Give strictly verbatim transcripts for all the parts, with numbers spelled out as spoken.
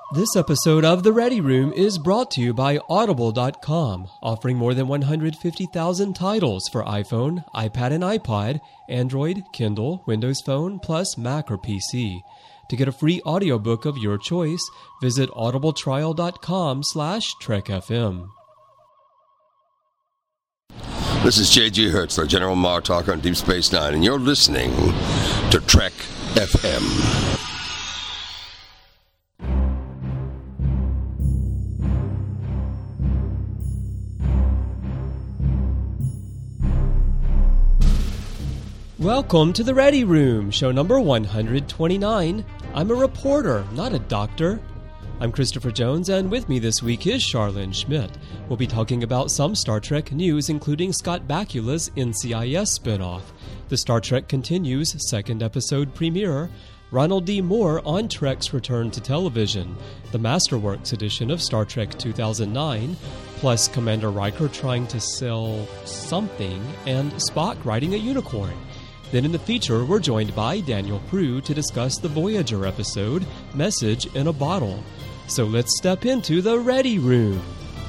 This episode of The Ready Room is brought to you by Audible dot com, offering more than one hundred fifty thousand titles for iPhone, iPad and iPod, Android, Kindle, Windows Phone, plus Mac or P C. To get a free audiobook of your choice, visit audibletrial dot com slash trek F M. This is J G Hertzler, General Martok on Deep Space Nine, and you're listening to Trek F M. Welcome to The Ready Room, show number one hundred twenty-nine. I'm a reporter, not a doctor. I'm Christopher Jones, and with me this week is Charlene Schmidt. We'll be talking about some Star Trek news, including Scott Bakula's N C I S spinoff, the Star Trek Continues second episode premiere, Ronald D. Moore on Trek's return to television, the Masterworks edition of Star Trek two thousand nine, plus Commander Riker trying to sell something, and Spock riding a unicorn. Then in the feature, we're joined by Daniel Prue to discuss the Voyager episode, Message in a Bottle. So let's step into the Ready Room.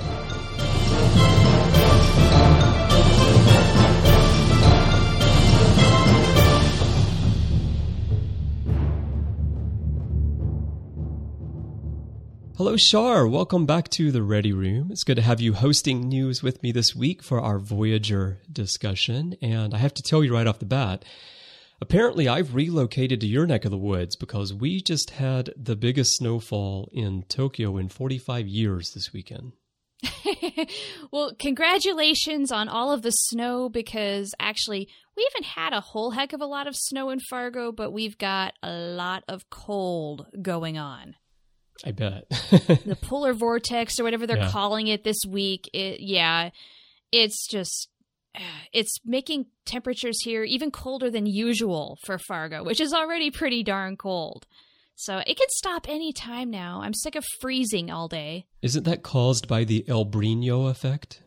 Hello, Char. Welcome back to the Ready Room. It's good to have you hosting news with me this week for our Voyager discussion. And I have to tell you right off the bat, apparently I've relocated to your neck of the woods because we just had the biggest snowfall in Tokyo in forty-five years this weekend. Well, congratulations on all of the snow, because actually we haven't had a whole heck of a lot of snow in Fargo, but we've got a lot of cold going on. I bet. The polar vortex or whatever they're yeah. calling it this week. It, yeah, it's just, it's making temperatures here even colder than usual for Fargo, which is already pretty darn cold. So it can stop any time now. I'm sick of freezing all day. Isn't that caused by the El Brino effect?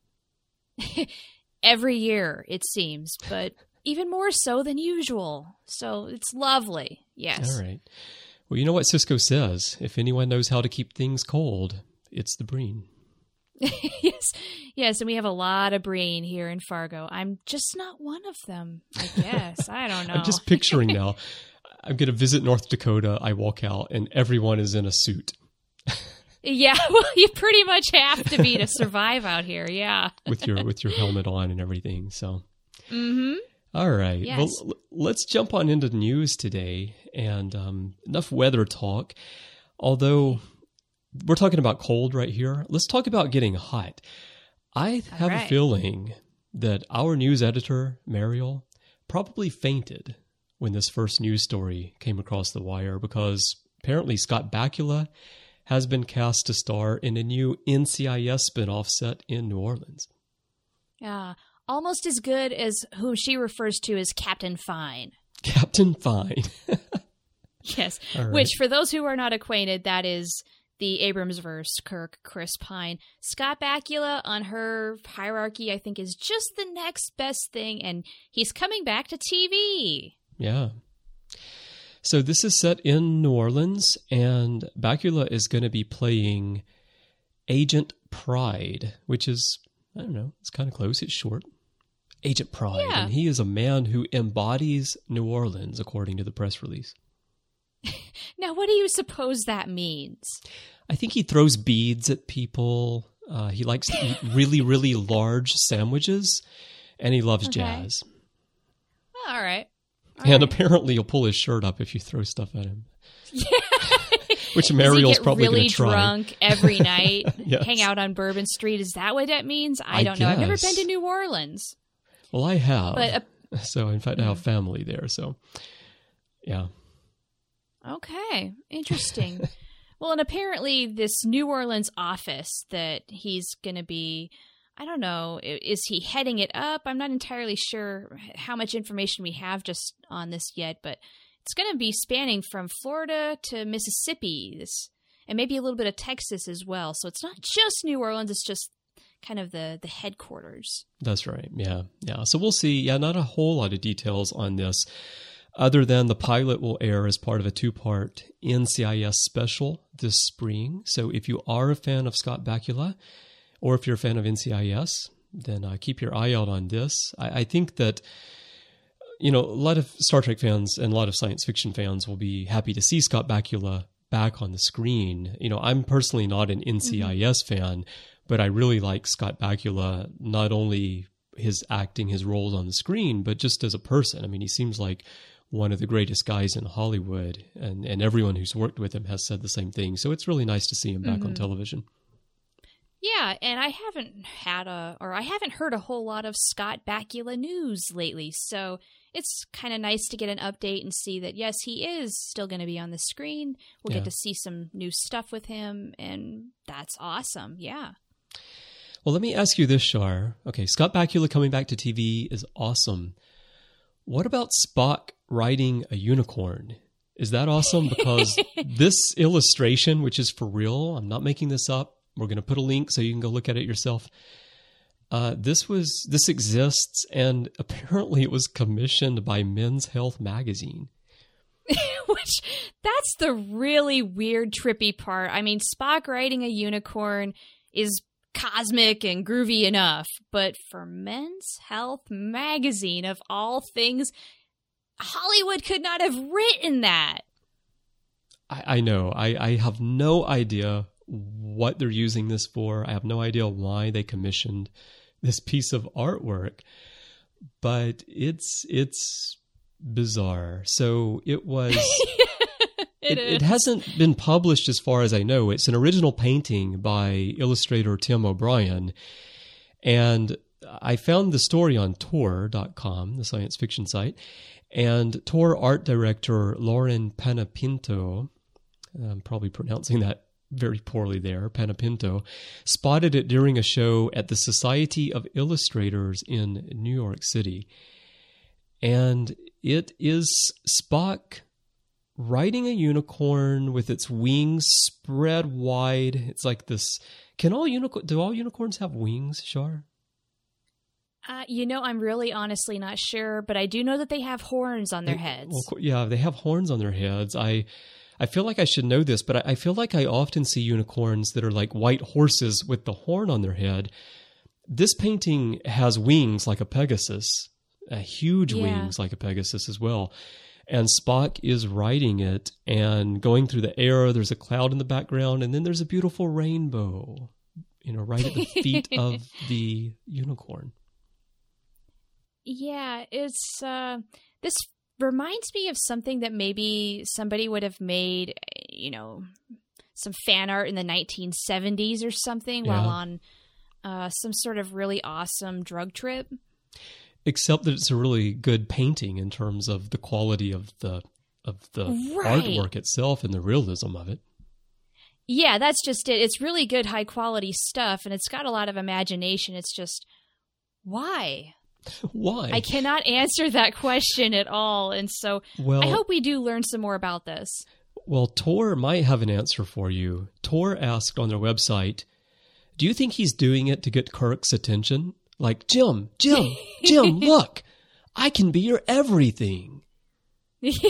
Every year, it seems, but even more so than usual. So it's lovely. Yes. All right. Well, you know what Cisco says. If anyone knows how to keep things cold, it's the Breen. yes. Yes, and we have a lot of Breen here in Fargo. I'm just not one of them, I guess. I don't know. I'm just picturing now. I'm going to visit North Dakota. I walk out, and everyone is in a suit. Yeah, well, you pretty much have to be to survive out here, yeah. with your with your helmet on and everything, so. Mm-hmm. All right. Yes. Well, let's jump on into the news today, and um, enough weather talk. Although we're talking about cold right here, let's talk about getting hot. I have right. a feeling that our news editor, Mariel, probably fainted when this first news story came across the wire, because apparently Scott Bakula has been cast to star in a new N C I S spinoff set in New Orleans. Yeah. Almost as good as who she refers to as Captain Fine. Captain Fine. Yes. Right. Which, for those who are not acquainted, that is the Abrams-verse Kirk, Chris Pine. Scott Bakula on her hierarchy, I think, is just the next best thing, and he's coming back to T V. Yeah. So this is set in New Orleans, and Bakula is going to be playing Agent Pride, which is, I don't know, it's kind of close. It's short. Agent Pride. Yeah. And he is a man who embodies New Orleans, according to the press release. Now, what do you suppose that means? I think he throws beads at people. Uh, he likes to eat really, really large sandwiches, and he loves Okay. jazz. All right. All and right. apparently he'll pull his shirt up if you throw stuff at him. Yeah. Which Does Mariel's he get probably really going to try. drunk every night, Yes. hang out on Bourbon Street? Is that what that means? I, I don't know. I've never guess. been to New Orleans. Well, I have. But uh, so, in fact, I have family there. So, yeah. okay, interesting. Well, and apparently this New Orleans office that he's going to be, I don't know, i- is he heading it up? I'm not entirely sure how much information we have just on this yet, but it's going to be spanning from Florida to Mississippi, this, and maybe a little bit of Texas as well. So it's not just New Orleans, it's just kind of the, the headquarters. That's right. Yeah. Yeah. So we'll see. Yeah. Not a whole lot of details on this. other than the pilot will air as part of a two-part N C I S special this spring. So if you are a fan of Scott Bakula, or if you're a fan of N C I S, then uh, keep your eye out on this. I, I think that, you know, a lot of Star Trek fans and a lot of science fiction fans will be happy to see Scott Bakula back on the screen. You know, I'm personally not an N C I S mm-hmm. fan, but I really like Scott Bakula, not only his acting, his roles on the screen, but just as a person. I mean, he seems like one of the greatest guys in Hollywood, and, and everyone who's worked with him has said the same thing. So it's really nice to see him back mm-hmm. on television. Yeah, and I haven't had a, or I haven't heard a whole lot of Scott Bakula news lately, so it's kind of nice to get an update and see that, yes, he is still going to be on the screen. We'll yeah. get to see some new stuff with him, and that's awesome. Yeah. Well, let me ask you this, Shar. Okay, Scott Bakula coming back to T V is awesome. What about Spock riding a unicorn? Is that awesome? Because this illustration, which is for real, I'm not making this up. We're going to put a link so you can go look at it yourself. Uh, this was this exists, and apparently it was commissioned by Men's Health magazine. Which, that's the really weird, trippy part. I mean, Spock riding a unicorn is cosmic and groovy enough, but for Men's Health magazine, of all things, Hollywood could not have written that. I, I know. I, I have no idea what they're using this for. I have no idea why they commissioned this piece of artwork, but it's it's bizarre. So it was it, it, it hasn't been published as far as I know. It's an original painting by illustrator Tim O'Brien, and I found the story on Tor dot com, the science fiction site, and Tor art director Lauren Panapinto, I'm probably pronouncing that very poorly there, Panapinto, spotted it during a show at the Society of Illustrators in New York City. And it is Spock riding a unicorn with its wings spread wide. It's like this. Can all unicorn, do all unicorns have wings, Shar? Uh, you know, I'm really honestly not sure, but I do know that they have horns on their they, heads. Well, yeah, they have horns on their heads. I I feel like I should know this, but I feel like I often see unicorns that are like white horses with the horn on their head. This painting has wings like a Pegasus, a huge yeah. wings like a Pegasus as well. And Spock is riding it and going through the air. There's a cloud in the background, and then there's a beautiful rainbow, you know, right at the feet of the unicorn. Yeah, it's uh, this reminds me of something that maybe somebody would have made, you know, some fan art in the nineteen seventies or something yeah. while on uh, some sort of really awesome drug trip. Except that it's a really good painting in terms of the quality of the of the right. artwork itself and the realism of it. Yeah, that's just it. It's really good, high quality stuff, and it's got a lot of imagination. It's just, why? Why? I cannot answer that question at all, and so well, I hope we do learn some more about this. Well, Tor might have an answer for you. Tor asked on their website, do you think he's doing it to get Kirk's attention? Like, Jim, Jim, Jim, look, I can be your everything. Yeah.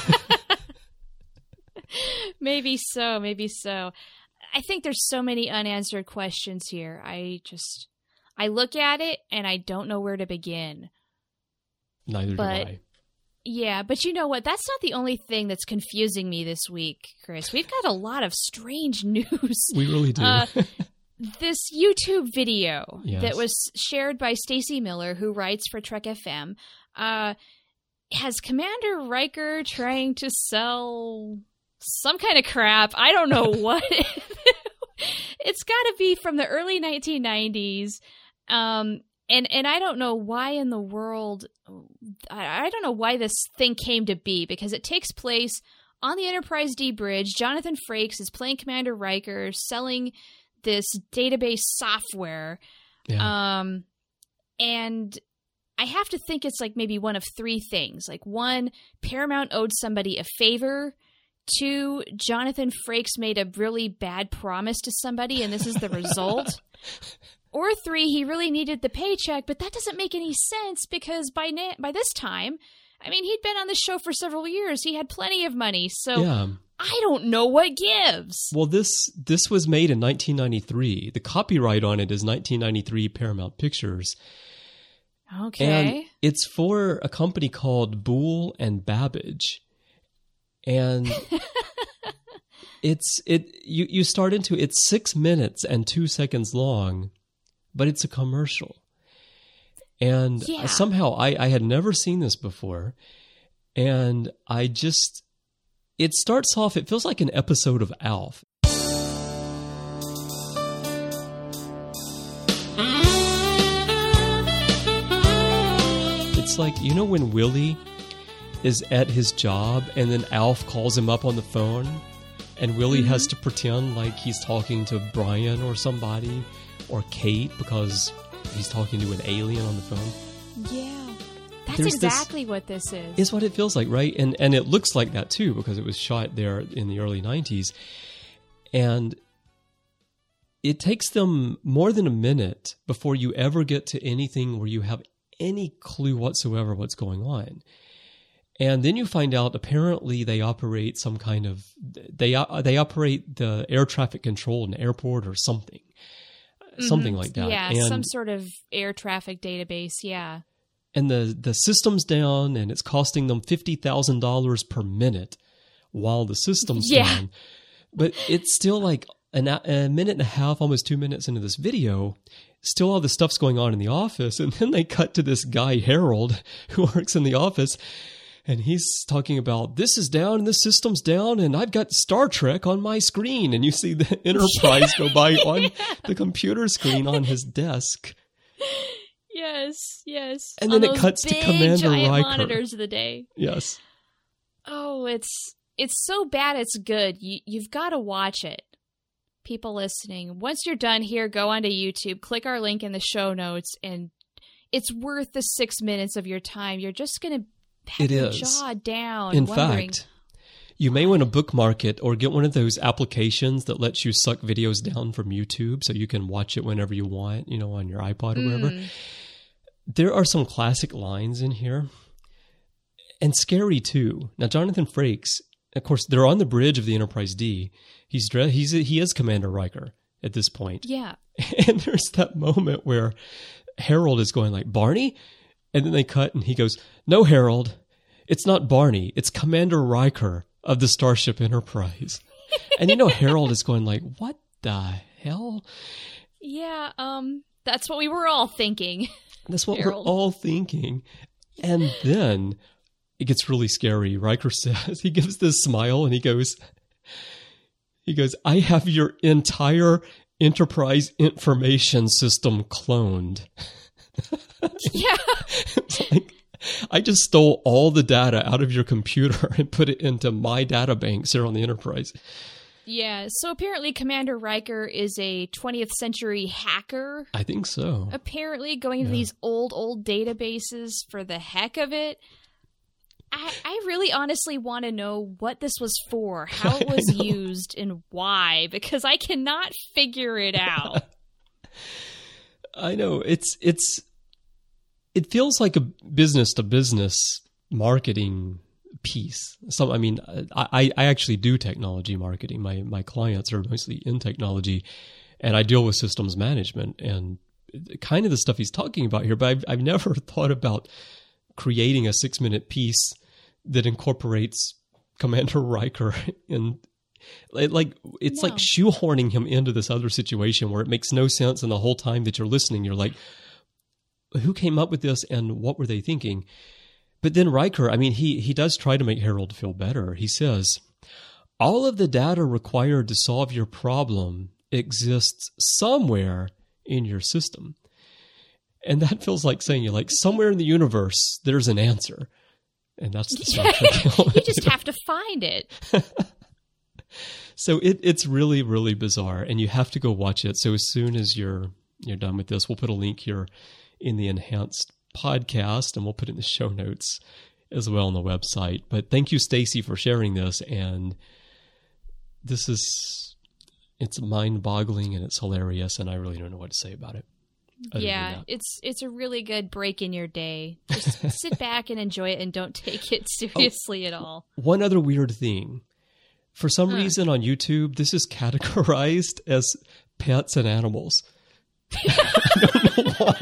Maybe so, maybe so. I think there's so many unanswered questions here. I just... I look at it and I don't know where to begin. Neither but, do I. Yeah, but you know what? That's not the only thing that's confusing me this week, Chris. We've got a lot of strange news. We really do. uh, this YouTube video yes. that was shared by Stacy Miller, who writes for Trek F M, uh, has Commander Riker trying to sell some kind of crap. I don't know what. It's got to be from the early nineteen nineties. Um, and, and I don't know why in the world, I, I don't know why this thing came to be, because it takes place on the Enterprise D bridge. Jonathan Frakes is playing Commander Riker, selling this database software. Yeah. Um, and I have to think it's like maybe one of three things. Like, one, Paramount owed somebody a favor. Two, Jonathan Frakes made a really bad promise to somebody, and this is the result. Or three, he really needed the paycheck, but that doesn't make any sense because by na- by this time, I mean, he'd been on the show for several years. He had plenty of money. So Yeah. I don't know what gives. Well, this this was made in nineteen ninety-three. The copyright on it is nineteen ninety-three Paramount Pictures. Okay. And it's for a company called Boole and Babbage. And it's it you, you start into it's six minutes and two seconds long, but it's a commercial. And Yeah. somehow I, I had never seen this before. And I just it starts off, it feels like an episode of Alf. It's like, you know when Willie is at his job and then Alf calls him up on the phone and Willie Mm-hmm. has to pretend like he's talking to Brian or somebody or Kate because he's talking to an alien on the phone. Yeah. That's There's this- exactly what this is. Is what it feels like, right? And and it looks like that too because it was shot there in the early nineties. And it takes them more than a minute before you ever get to anything where you have any clue whatsoever what's going on. And then you find out apparently they operate some kind of they they operate the air traffic control in an airport or something. Something Mhm. like that. Yeah, and, some sort of air traffic database. Yeah. and the, the system's down and it's costing them fifty thousand dollars per minute while the system's Yeah. down. But it's still like an, a minute and a half, almost two minutes into this video, still all the stuff's going on in the office. And then they cut to this guy, Harold, who works in the office. And he's talking about, this is down and this system's down and I've got Star Trek on my screen. And you see the Enterprise go by on the computer screen on his desk. Yes, yes. And then On it those cuts to big, Commander giant Riker. monitors of the day. Yes. Oh, it's it's so bad it's good. You, you've got to watch it. People listening, once you're done here, go onto YouTube, click our link in the show notes, and it's worth the six minutes of your time. You're just going to have It your is. jaw down. In wondering, fact, you may want to bookmark it or get one of those applications that lets you suck videos down from YouTube so you can watch it whenever you want, you know, on your iPod or whatever. Mm. There are some classic lines in here and scary too. Now, Jonathan Frakes, of course, they're on the bridge of the Enterprise D. He's dressed, he's he is Commander Riker at this point. Yeah. And there's that moment where Harold is going like, Barney? And then they cut and he goes, no, Harold, it's not Barney. It's Commander Riker of the Starship Enterprise. And you know, Harold is going like, what the hell? Yeah, um, that's what we were all thinking. That's what Harold. we're all thinking. And then it gets really scary. Riker says, he gives this smile and he goes, he goes, I have your entire Enterprise information system cloned. Yeah. It's like, I just stole all the data out of your computer and put it into my data banks here on the Enterprise. Yeah, so apparently Commander Riker is a twentieth century hacker. I think so. Apparently going into Yeah. these old, old databases for the heck of it. I, I really honestly want to know what this was for, how it was used, and why, because I cannot figure it out. I know. It's, it's, it feels like a business to business marketing piece. So, I mean, I, I actually do technology marketing. My, my clients are mostly in technology and I deal with systems management and kind of the stuff he's talking about here, but I've, I've never thought about creating a six minute piece that incorporates Commander Riker in like, it's No. like shoehorning him into this other situation where it makes no sense. And the whole time that you're listening, you're like, who came up with this and what were they thinking? But then Riker, I mean, he, he does try to make Harold feel better. He says, all of the data required to solve your problem exists somewhere in your system. And that feels like saying, you're like, somewhere in the universe, there's an answer. And that's the Star Trek element. You just have to find it. So it, it's really, really bizarre, and you have to go watch it. So as soon as you're you're done with this, we'll put a link here in the enhanced podcast, and we'll put it in the show notes as well on the website. But thank you, Stacy, for sharing this. And this is, it's mind-boggling and it's hilarious, and I really don't know what to say about it. other yeah, than that. it's it's a really good break in your day. Just sit back and enjoy it and don't take it seriously oh, at all. One other weird thing. For some huh. reason on YouTube, this is categorized as pets and animals. I don't know why.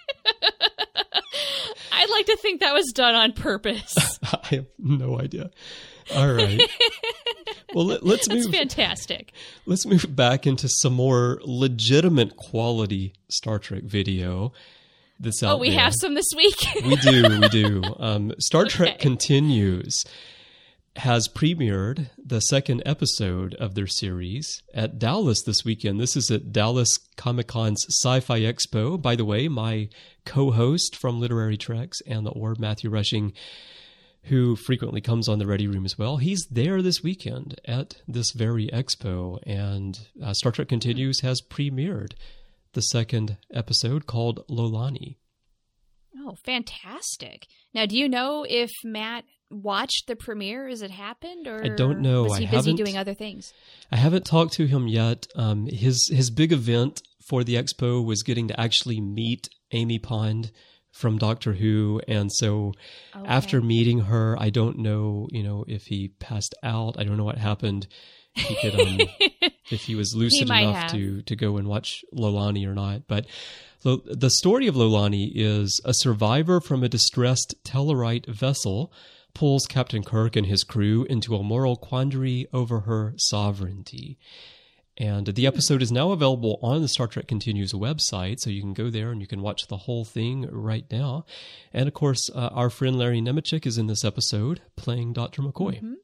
I'd like to think that was done on purpose. I have no idea. All right. Well, let, let's That's move. fantastic. Let's move back into some more legitimate quality Star Trek video that's out Oh, we there. have some this week? we do, we do. Um, Star Okay. Trek Continues has premiered the second episode of their series at Dallas this weekend. This is at Dallas Comic-Con's Sci-Fi Expo. By the way, my co-host from Literary Treks and the Orb, Matthew Rushing, who frequently comes on the Ready Room as well, he's there this weekend at this very expo. And uh, Star Trek Continues has premiered the second episode called Lolani. Oh, fantastic. Now, do you know if Matt watched the premiere as it happened, or I don't know. was he I busy haven't, doing other things? I haven't talked to him yet. Um, his his big event for the expo was getting to actually meet Amy Pond from Doctor Who, and so Okay. after meeting her, I don't know, you know, if he passed out. I don't know what happened. He could, um, if he was lucid might enough have. to to go and watch Lolani or not. But Lo- the story of Lolani is a survivor from a distressed Tellarite vessel pulls Captain Kirk and his crew into a moral quandary over her sovereignty. And the episode is now available on the Star Trek Continues website, so you can go there and you can watch the whole thing right now. And, of course, uh, our friend Larry Nemechek is in this episode playing Doctor McCoy. Mm-hmm.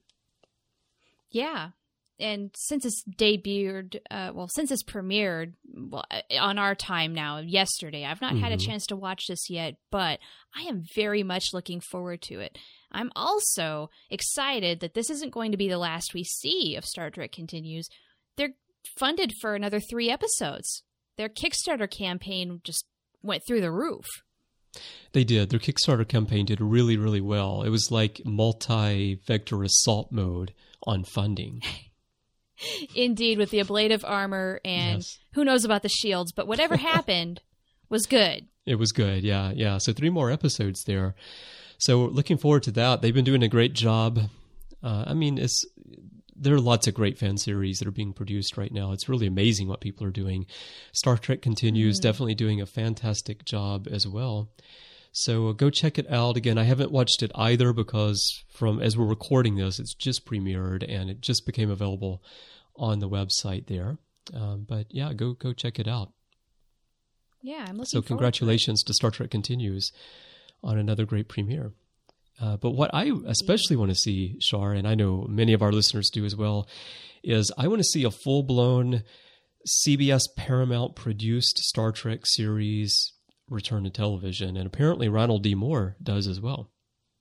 Yeah. And since it's debuted, uh, well, since it's premiered well, on our time now, yesterday, I've not mm-hmm. had a chance to watch this yet, but I am very much looking forward to it. I'm also excited that this isn't going to be the last we see of Star Trek Continues. They're funded for another three episodes. Their Kickstarter campaign just went through the roof. They did. Their Kickstarter campaign did really, really well. It was like multi-vector assault mode on funding. Indeed, with the ablative armor and Yes. who knows about the shields, but whatever happened was good. It was good, yeah, yeah. So three more episodes there. So looking forward to that. They've been doing a great job. Uh, I mean, it's there are lots of great fan series that are being produced right now. It's really amazing what people are doing. Star Trek Continues Mm. definitely doing a fantastic job as well. So uh, go check it out. Again, I haven't watched it either because from as we're recording this, it's just premiered and it just became available on the website there. Um, but yeah, go go check it out. Yeah, I'm looking So forward congratulations to, to Star Trek Continues on another great premiere. Uh, but what I especially want to see, Shar, and I know many of our listeners do as well, is I want to see a full-blown C B S Paramount produced Star Trek series return to television. And apparently Ronald D. Moore does as well.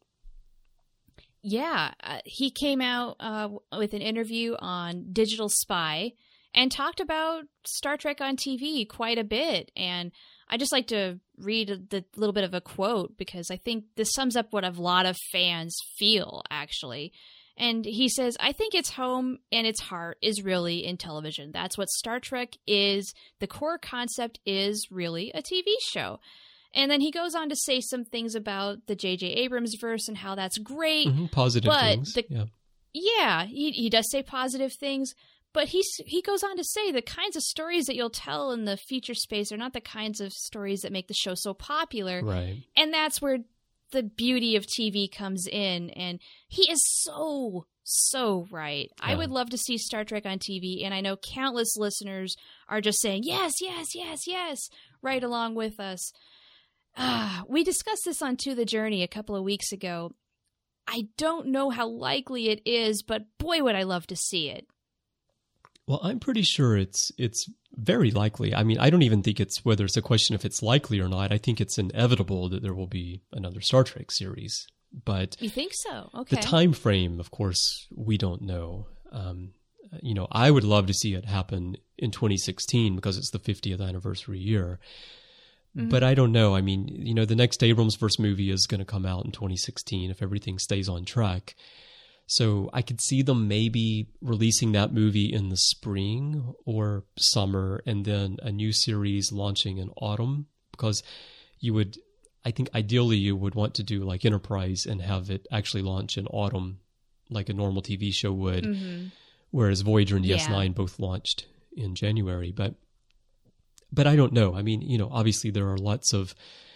Yeah, uh, he came out uh, with an interview on Digital Spy and talked about Star Trek on T V quite a bit. And I just like to read a the little bit of a quote because I think this sums up what a lot of fans feel, actually. And he says, I think its home and its heart is really in television. That's what Star Trek is. The core concept is really a T V show. And then he goes on to say some things about the J J Abrams verse and how that's great. Mm-hmm, positive but things. The, yeah. yeah, he, he does say positive things. But he, he goes on to say the kinds of stories that you'll tell in the feature space are not the kinds of stories that make the show so popular. Right. And that's where the beauty of T V comes in. And he is so, so right. Yeah. I would love to see Star Trek on T V. And I know countless listeners are just saying, yes, yes, yes, yes, right along with us. Ah, we discussed this on To the Journey a couple of weeks ago. I don't know how likely it is, but boy, would I love to see it. Well, I'm pretty sure it's it's very likely. I mean, I don't even think it's whether it's a question if it's likely or not. I think it's inevitable that there will be another Star Trek series. But You think so? Okay. the time frame, of course, we don't know. Um, you know, I would love to see it happen in twenty sixteen because it's the fiftieth anniversary year. Mm-hmm. But I don't know. I mean, you know, the next Abrams-verse movie is going to come out in twenty sixteen if everything stays on track. So I could see them maybe releasing that movie in the spring or summer and then a new series launching in autumn because you would, I think ideally you would want to do like Enterprise and have it actually launch in autumn like a normal T V show would, mm-hmm. whereas Voyager and D S nine yeah. both launched in January. But but I don't know. I mean, you know, obviously there are lots of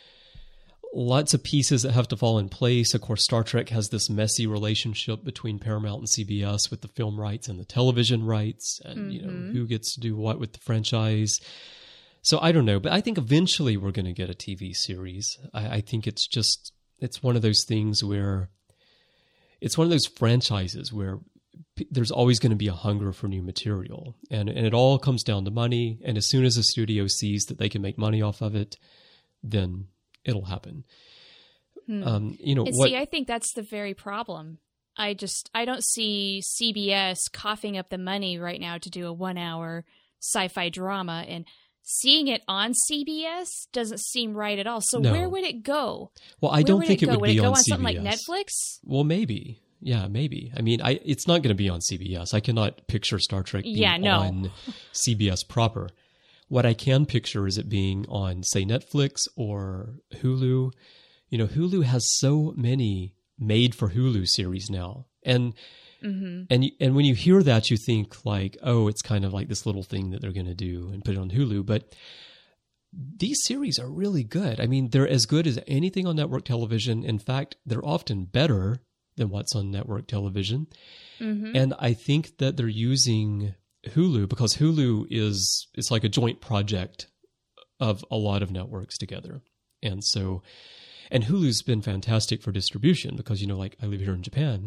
lots of pieces that have to fall in place. Of course, Star Trek has this messy relationship between Paramount and C B S with the film rights and the television rights, and mm-hmm. you know, who gets to do what with the franchise. So I don't know, but I think eventually we're going to get a T V series. I, I think it's just, it's one of those things where, it's one of those franchises where p- there's always going to be a hunger for new material. And, and it all comes down to money. And as soon as a studio sees that they can make money off of it, then it'll happen. Hmm. Um, you know, and what, see, I think that's the very problem. I just, I don't see C B S coughing up the money right now to do a one hour sci-fi drama, and seeing it on C B S doesn't seem right at all. So no. where would it go? Well, I where don't would think it, it would would be it go on, on C B S. Something like Netflix? Well, maybe. Yeah, maybe. I mean, I it's not going to be on C B S. I cannot picture Star Trek being yeah, no. on C B S proper. What I can picture is it being on, say, Netflix or Hulu. You know, Hulu has so many made-for-Hulu series now. And mm-hmm. and and when you hear that, you think like, oh, it's kind of like this little thing that they're going to do and put it on Hulu. But these series are really good. I mean, they're as good as anything on network television. In fact, they're often better than what's on network television. Mm-hmm. And I think that they're using Hulu because Hulu is, it's like a joint project of a lot of networks together. And so, and Hulu's been fantastic for distribution because, you know, like I live here in Japan,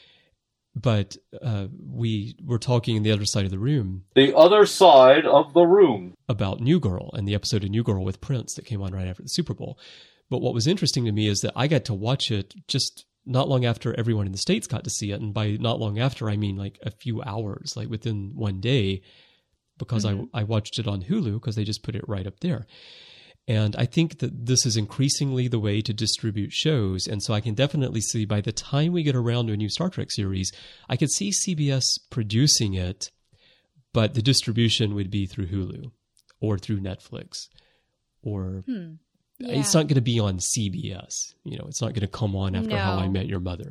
but uh, we were talking in the other side of the room. The other side of the room. About New Girl and the episode of New Girl with Prince that came on right after the Super Bowl. But what was interesting to me is that I got to watch it just not long after everyone in the States got to see it. And by not long after, I mean like a few hours, like within one day, because mm-hmm. I, I watched it on Hulu because they just put it right up there. And I think that this is increasingly the way to distribute shows. And so I can definitely see by the time we get around to a new Star Trek series, I could see C B S producing it, but the distribution would be through Hulu or through Netflix. Or hmm. yeah. It's not going to be on C B S. You know, it's not going to come on after no. How I Met Your Mother.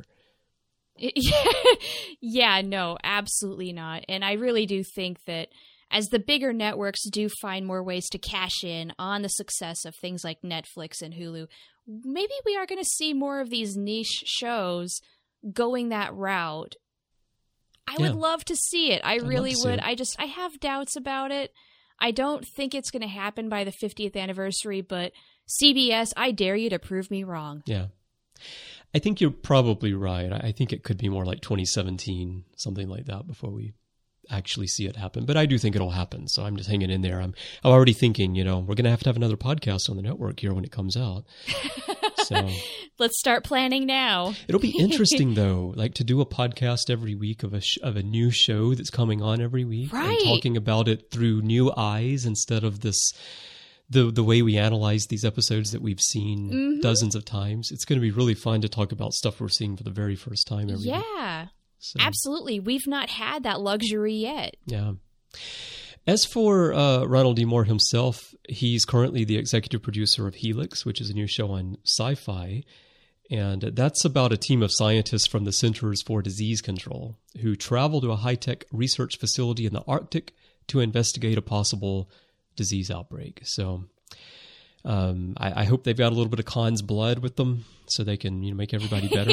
Yeah, no, absolutely not. And I really do think that as the bigger networks do find more ways to cash in on the success of things like Netflix and Hulu, maybe we are going to see more of these niche shows going that route. I yeah. would love to see it. I I'd really would. It. I just, I have doubts about it. I don't think it's going to happen by the fiftieth anniversary, but C B S, I dare you to prove me wrong. Yeah. I think you're probably right. I think it could be more like twenty seventeen, something like that, before we actually see it happen. But I do think it'll happen. So I'm just hanging in there. I'm I'm already thinking, you know, we're going to have to have another podcast on the network here when it comes out. So let's start planning now. It'll be interesting though, like to do a podcast every week of a sh- of a new show that's coming on every week, right. and talking about it through new eyes instead of this the the way we analyze these episodes that we've seen mm-hmm. dozens of times. It's going to be really fun to talk about stuff we're seeing for the very first time every yeah. week. Yeah. So, absolutely. We've not had that luxury yet. Yeah. As for uh, Ronald D. Moore himself, he's currently the executive producer of Helix, which is a new show on Sci-Fi. And that's about a team of scientists from the Centers for Disease Control who travel to a high-tech research facility in the Arctic to investigate a possible disease outbreak. So um, I, I hope they've got a little bit of Khan's blood with them so they can, you know, make everybody better.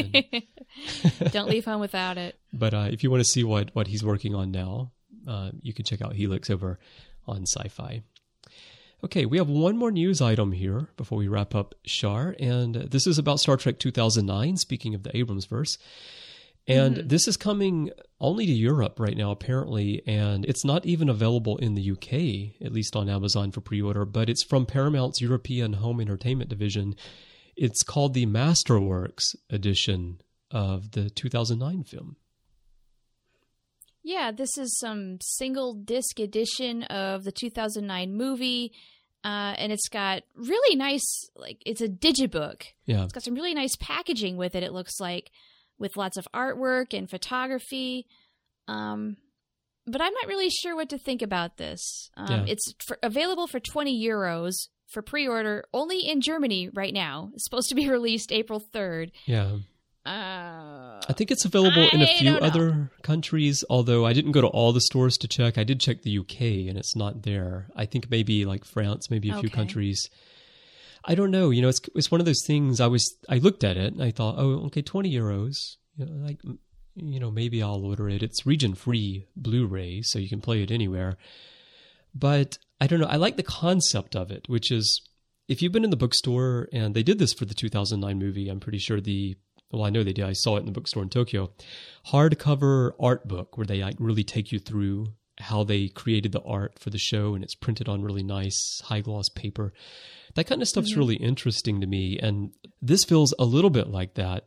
and Don't leave home without it. But uh, if you want to see what, what he's working on now, uh, you can check out Helix over on Sci-Fi. Okay, we have one more news item here before we wrap up Shar, and this is about Star Trek two thousand nine, speaking of the Abrams-verse. And mm-hmm. this is coming only to Europe right now, apparently, and it's not even available in the U K, at least on Amazon for pre-order, but it's from Paramount's European Home Entertainment Division. It's called the Masterworks edition of the two thousand nine film. Yeah, this is some single disc edition of the two thousand nine movie, uh, and it's got really nice, like, it's a digibook. Yeah. It's got some really nice packaging with it, it looks like, with lots of artwork and photography. Um, but I'm not really sure what to think about this. Um, yeah. It's for, available for twenty euros for pre-order only in Germany right now. It's supposed to be released April third. Yeah. Uh, I think it's available in a I few don't know. other countries, although I didn't go to all the stores to check. I did check the U K, and it's not there. I think maybe like France, maybe a few Okay. countries. I don't know. You know, it's it's one of those things. I was I looked at it and I thought, oh, okay, twenty euros. You know, like, you know, maybe I'll order it. It's region-free Blu-ray, so you can play it anywhere. But I don't know. I like the concept of it, which is if you've been in the bookstore, and they did this for the two thousand nine movie. I'm pretty sure the well, I know they did. I saw it in the bookstore in Tokyo. Hardcover art book where they like really take you through how they created the art for the show, and it's printed on really nice high gloss paper. That kind of stuff's Mm-hmm. really interesting to me, and this feels a little bit like that,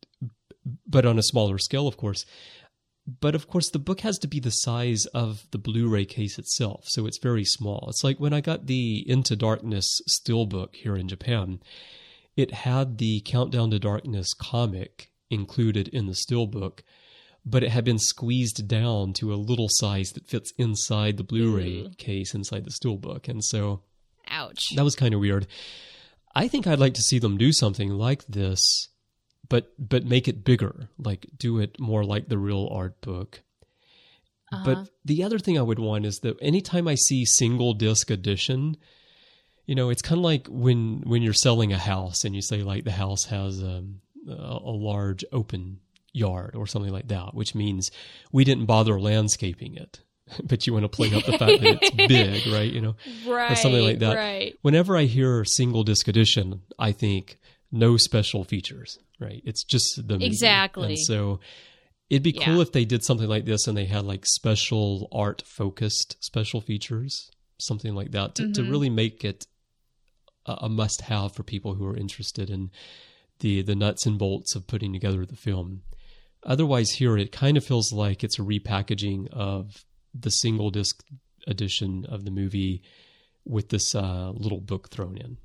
but on a smaller scale, of course. But of course, the book has to be the size of the Blu-ray case itself, so it's very small. It's like when I got the Into Darkness Steelbook here in Japan, it had the Countdown to Darkness comic included in the Steelbook, but it had been squeezed down to a little size that fits inside the Blu-ray Ooh. case inside the Steelbook, and so ouch. that was kind of weird. I think I'd like to see them do something like this, but but make it bigger, like do it more like the real art book. Uh-huh. But the other thing I would want is that anytime I see single disc edition, you know, it's kind of like when when you're selling a house and you say like the house has um, a, a large open yard or something like that, which means we didn't bother landscaping it. But you want to play up the fact that it's big, right? You know, right, or something like that. right. Whenever I hear single disc edition, I think no special features, right? It's just the movie. Exactly. And so it'd be cool Yeah. if they did something like this and they had like special art focused special features, something like that, to, to Mhm. really make it a, a must have for people who are interested in the the nuts and bolts of putting together the film. Otherwise, here it kind of feels like it's a repackaging of the single disc edition of the movie with this uh, little book thrown in.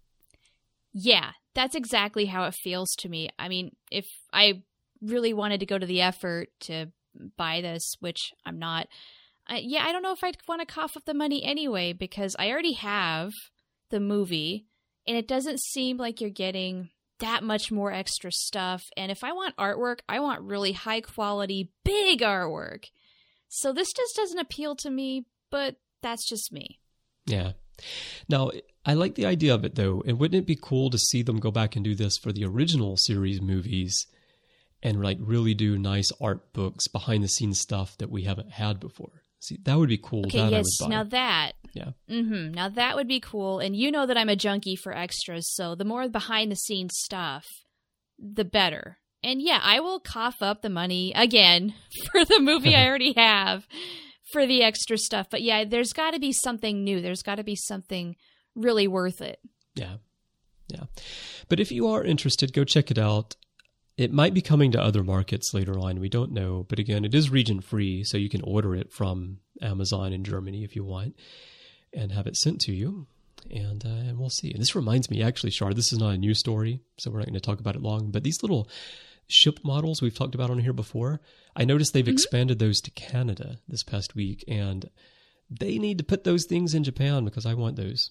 Yeah, that's exactly how it feels to me. I mean, if I really wanted to go to the effort to buy this, which I'm not, I, yeah, I don't know if I'd want to cough up the money anyway, because I already have the movie, and it doesn't seem like you're getting that much more extra stuff. And if I want artwork, I want really high quality, big artwork. So this just doesn't appeal to me, but that's just me. Yeah. Now, I like the idea of it, though. And wouldn't it be cool to see them go back and do this for the original series movies and like really do nice art books, behind the scenes stuff that we haven't had before? See, that would be cool. Okay, that yes, I would buy. now that. Yeah. Mm-hmm. Now that would be cool. And you know that I'm a junkie for extras, so the more behind the scenes stuff, the better. And yeah, I will cough up the money again for the movie I already have for the extra stuff. But yeah, there's got to be something new. There's got to be something really worth it. Yeah. Yeah. But if you are interested, go check it out. It might be coming to other markets later on. We don't know. But again, it is region free, so you can order it from Amazon in Germany if you want and have it sent to you. And, uh, and we'll see. And this reminds me, actually, Char, this is not a news story, so we're not going to talk about it long. But these little ship models we've talked about on here before, I noticed they've Mm-hmm. expanded those to Canada this past week. And they need to put those things in Japan because I want those.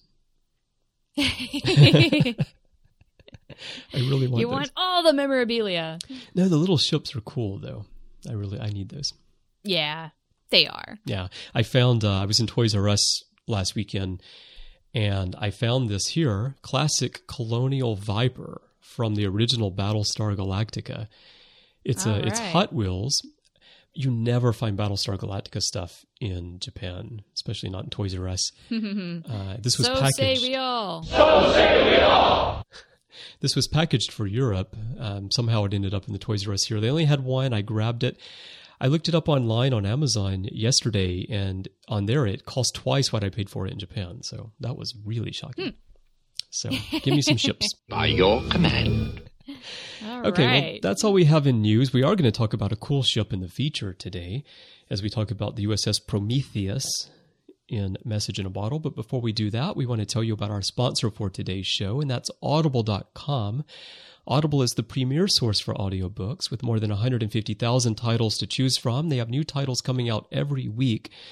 I really want You those. want all the memorabilia. No, the little ships are cool, though. I really, I need those. Yeah, they are. Yeah. I found, uh, I was in Toys R Us last weekend, and I found this here, classic Colonial Viper from the original Battlestar Galactica. It's a, All it's right. Hot Wheels. You never find Battlestar Galactica stuff in Japan, especially not in Toys R Us. Uh, this was So packaged. say we all. This was packaged for Europe. Um, somehow it ended up in the Toys R Us here. They only had one. I grabbed it. I looked it up online on Amazon yesterday, and on there it cost twice what I paid for it in Japan. So that was really shocking. So give me some ships. By your command. All Okay, well, right. that's all we have in news. We are going to talk about a cool ship in the feature today as we talk about the U S S Prometheus in Message in a Bottle. But before we do that, we want to tell you about our sponsor for today's show, and that's audible dot com. Audible is the premier source for audiobooks with more than one hundred fifty thousand titles to choose from. They have new titles coming out every week,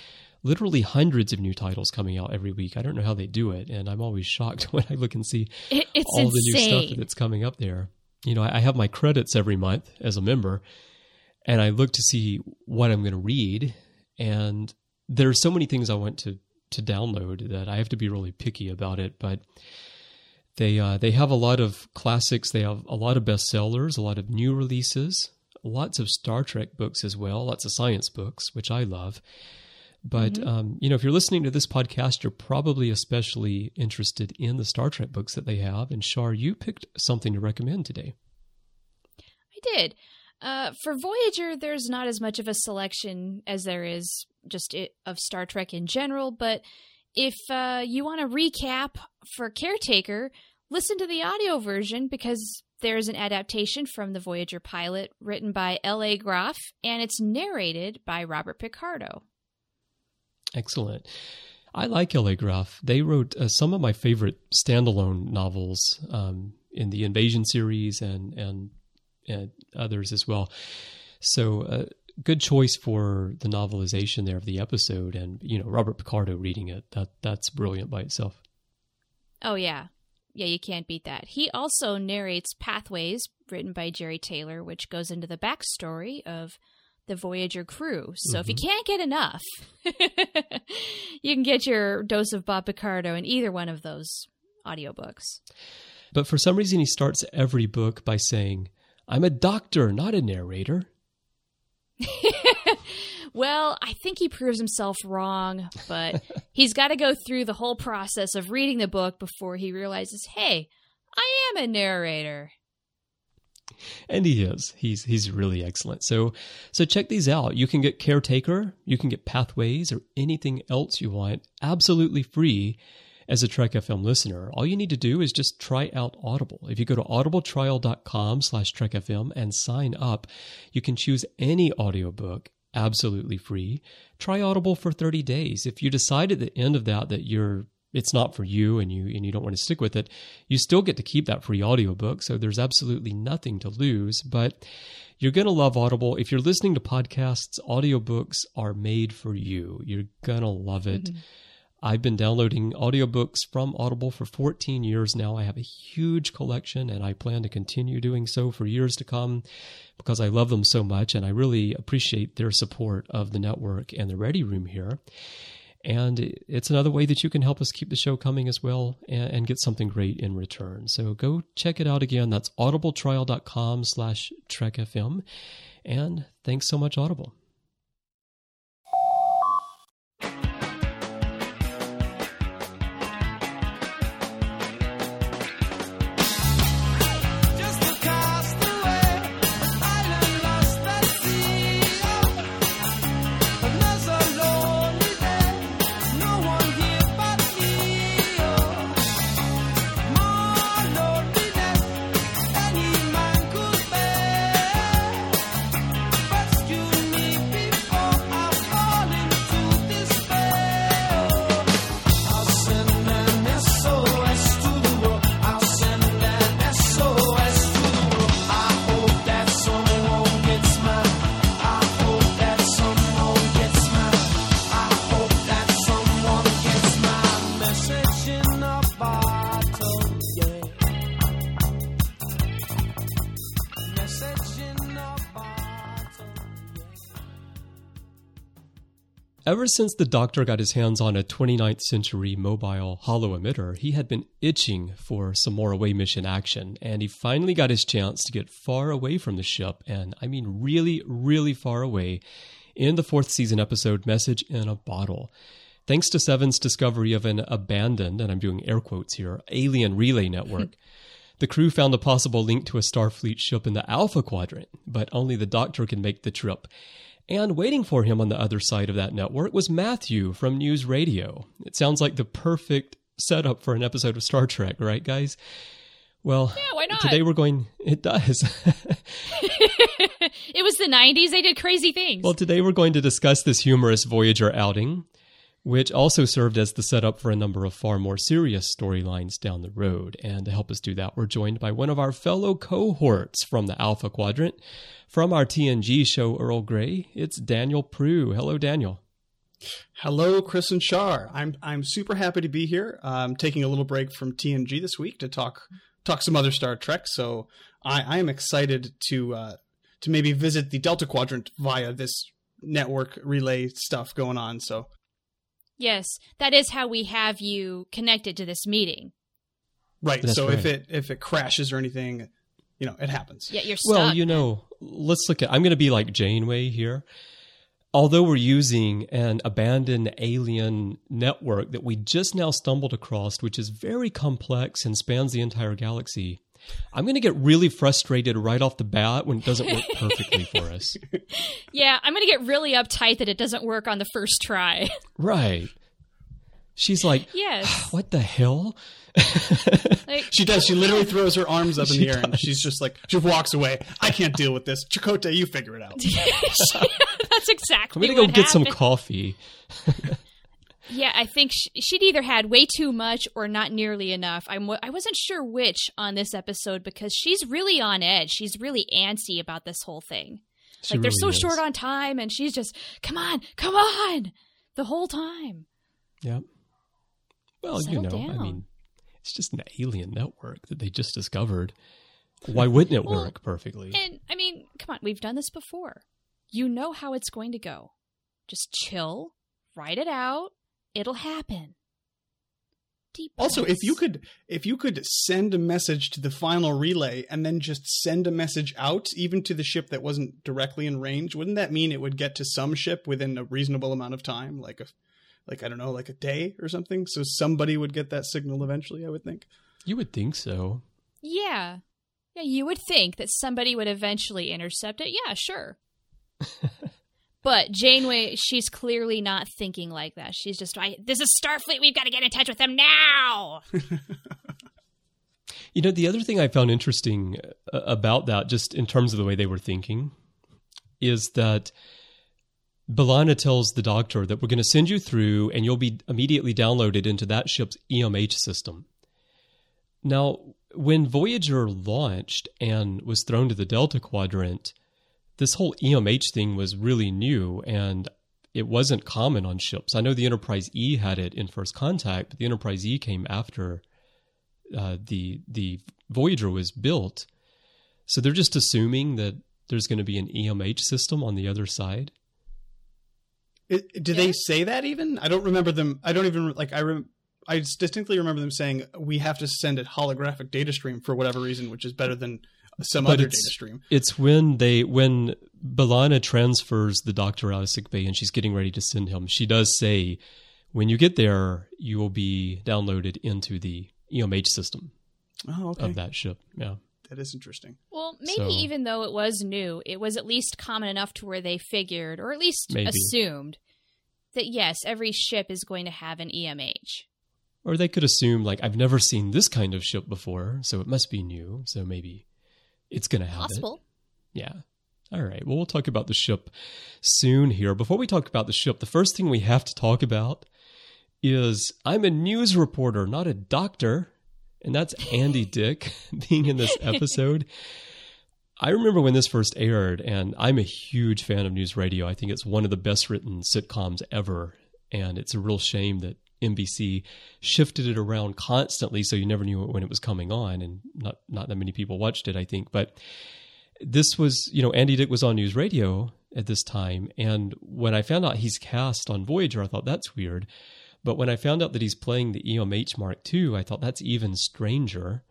literally hundreds of new titles coming out every week. I don't know how they do it, and I'm always shocked when I look and see it, it's all insane. the new stuff that's coming up there. You know, I have my credits every month as a member, and I look to see what I'm going to read, and there are so many things I want to to download that I have to be really picky about it. But they uh, they have a lot of classics, they have a lot of bestsellers, a lot of new releases, lots of Star Trek books as well, lots of science books, which I love. But, mm-hmm. um, you know, if you're listening to this podcast, you're probably especially interested in the Star Trek books that they have. And Shar, you picked something to recommend today. I did. Uh, for Voyager, there's not as much of a selection as there is just it, of Star Trek in general. But if uh, you want to recap for Caretaker, listen to the audio version because there's an adaptation from the Voyager pilot written by L A Groff, and it's narrated by Robert Picardo. Excellent. I like L A Groff. They wrote uh, some of my favorite standalone novels um, in the Invasion series and, and and others as well. So uh, good choice for the novelization there of the episode. And, you know, Robert Picardo reading it, that that's brilliant by itself. Oh, yeah. Yeah, you can't beat that. He also narrates Pathways, written by Jerry Taylor, which goes into the backstory of the Voyager crew. So mm-hmm. if you can't get enough, you can get your dose of Bob Picardo in either one of those audiobooks. But for some reason, he starts every book by saying, "I'm a doctor, not a narrator." Well, I think he proves himself wrong, but he's got to go through the whole process of reading the book before he realizes, hey, I am a narrator. And he is. He's he's really excellent. So so check these out. You can get Caretaker, you can get Pathways, or anything else you want absolutely free as a Trek F M listener. All you need to do is just try out Audible. If you go to audibletrial.com slash Trek FM and sign up, you can choose any audiobook absolutely free. Try Audible for thirty days. If you decide at the end of that that you're it's not for you and you and you don't want to stick with it, you still get to keep that free audiobook. So there's absolutely nothing to lose, but you're going to love Audible. If you're listening to podcasts, audiobooks are made for you. You're going to love it. Mm-hmm. I've been downloading audiobooks from Audible for fourteen years now. I have a huge collection, and I plan to continue doing so for years to come because I love them so much, and I really appreciate their support of the network and the Ready Room here. And it's another way that you can help us keep the show coming as well and, and get something great in return. So go check it out again. That's audibletrial.com slash Trek FM. And thanks so much, Audible. Ever since the Doctor got his hands on a twenty-ninth century mobile holo emitter, he had been itching for some more away mission action, and he finally got his chance to get far away from the ship, and I mean really, really far away, in the fourth season episode Message in a Bottle. Thanks to Seven's discovery of an abandoned, and I'm doing air quotes here, alien relay network, the crew found a possible link to a Starfleet ship in the Alpha Quadrant, but only the Doctor can make the trip. And waiting for him on the other side of that network was Matthew from News Radio. It sounds like the perfect setup for an episode of Star Trek, right, guys? Well, yeah, why not? Today we're going... It does. It was the nineties. They did crazy things. Well, today we're going to discuss this humorous Voyager outing, which also served as the setup for a number of far more serious storylines down the road. And to help us do that, we're joined by one of our fellow cohorts from the Alpha Quadrant. From our T N G show Earl Grey, it's Daniel Prue. Hello, Daniel. Hello, Chris and Shar. I'm I'm super happy to be here. I'm taking a little break from T N G this week to talk talk some other Star Trek. So I, I am excited to uh, to maybe visit the Delta Quadrant via this network relay stuff going on. So yes, that is how we have you connected to this meeting. Right. That's so right. if it if it crashes or anything, you know, it happens. Yeah, you're stuck. Well, you know, let's look at, I'm going to be like Janeway here. Although we're using an abandoned alien network that we just now stumbled across, which is very complex and spans the entire galaxy, I'm going to get really frustrated right off the bat when it doesn't work perfectly for us. Yeah, I'm going to get really uptight that it doesn't work on the first try. Right. She's like, Yes. what the hell? Like, She does. She literally throws her arms up in She the air and does. she's just like, she walks away. I can't deal with this. Chakotay, you figure it out. that's I'm exactly going to go what get some happened. coffee. Yeah, I think sh- she'd either had way too much or not nearly enough. I'm, I wasn't sure which on this episode because she's really on edge. She's really antsy about this whole thing. She Like, they're really so is. short on time, and she's just, come on, come on, the whole time. Yep. Well, you Settle know, down. I mean, it's just an alien network that they just discovered. Why wouldn't it Well, work perfectly? And, I mean, come on, we've done this before. You know how it's going to go. Just chill, write it out, it'll happen. Deep Also, breaths. if you could, if you could send a message to the final relay and then just send a message out, even to the ship that wasn't directly in range, wouldn't that mean it would get to some ship within a reasonable amount of time, like a, like I don't know, like a day or something? So somebody would get that signal eventually, I would think. You would think so. Yeah. Yeah, you would think that somebody would eventually intercept it. Yeah, sure. But Janeway, she's clearly not thinking like that. She's just, I, this is Starfleet. We've got to get in touch with them now. You know, the other thing I found interesting uh, about that, just in terms of the way they were thinking, is that B'Elanna tells the Doctor that we're going to send you through and you'll be immediately downloaded into that ship's E M H system. Now, when Voyager launched and was thrown to the Delta Quadrant, this whole E M H thing was really new and it wasn't common on ships. I know the Enterprise E had it in First Contact, but the Enterprise E came after uh, the the Voyager was built. So they're just assuming that there's going to be an E M H system on the other side. It, did Yeah. they say that even? I don't remember them. I don't even like. I rem, I distinctly remember them saying we have to send a holographic data stream for whatever reason, which is better than some But other it's- data stream. It's when they when B'Elanna transfers the Doctor out of sickbay and she's getting ready to send him. She does say, "When you get there, you will be downloaded into the E M H system Oh, okay. of that ship." Yeah, That is interesting. Well, maybe So- even though it was new, it was at least common enough to where they figured, or at least Maybe. assumed, that yes, every ship is going to have an E M H. or they could assume like I've never seen this kind of ship before, so it must be new. So maybe it's going to have Possible. it. Yeah. All right. Well, we'll talk about the ship soon here. Before we talk about the ship, the first thing we have to talk about is I'm a news reporter, not a doctor. And that's Andy Dick being in this episode. I remember when this first aired, and I'm a huge fan of news radio. I think it's one of the best written sitcoms ever. And it's a real shame that N B C shifted it around constantly, so you never knew when it was coming on, and not not that many people watched it, I think. But this was, you know, Andy Dick was on news radio at this time, and when I found out he's cast on Voyager, I thought that's weird. But when I found out that he's playing the E M H Mark two, I thought that's even stranger.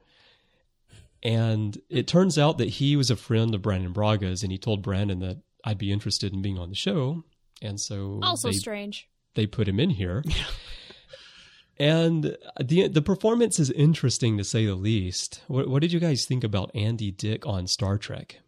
And it turns out that he was a friend of Brandon Braga's, and he told Brandon that I'd be interested in being on the show. And so Also they, strange. they put him in here. And the the performance is interesting, to say the least. What, what did you guys think about Andy Dick on Star Trek?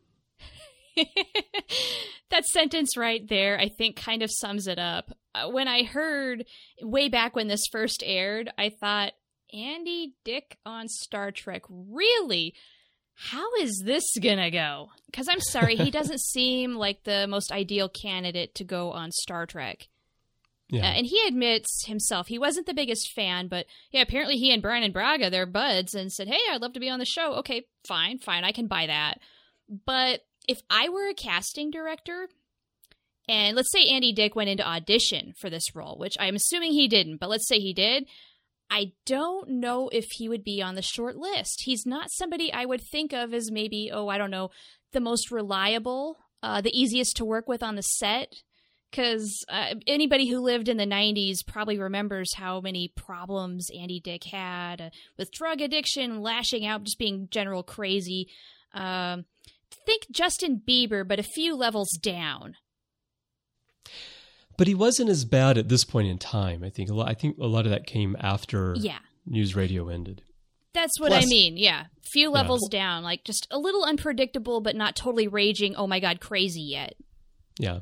That sentence right there, I think, kind of sums it up. Uh, when I heard way back when this first aired, I thought, Andy Dick on Star Trek, really? How is this gonna go? Because I'm sorry, he doesn't seem like the most ideal candidate to go on Star Trek. Yeah. Uh, and he admits himself he wasn't the biggest fan, but yeah, apparently he and Brandon Braga, they're buds, and said, hey, I'd love to be on the show. Okay, fine, fine, I can buy that. But if I were a casting director, And let's say Andy Dick went into audition for this role, which I'm assuming he didn't, but let's say he did. I don't know if he would be on the short list. He's not somebody I would think of as maybe, oh, I don't know, the most reliable, uh, the easiest to work with on the set. Because uh, anybody who lived in the nineties probably remembers how many problems Andy Dick had uh, with drug addiction, lashing out, just being general crazy. Um, think Justin Bieber, but a few levels down. But he wasn't as bad at this point in time. I think a lot. I think a lot of that came after yeah. News Radio ended. That's what Plus, I mean. Yeah, few levels yeah. down, like just a little unpredictable, but not totally raging. Oh my God, crazy yet. Yeah.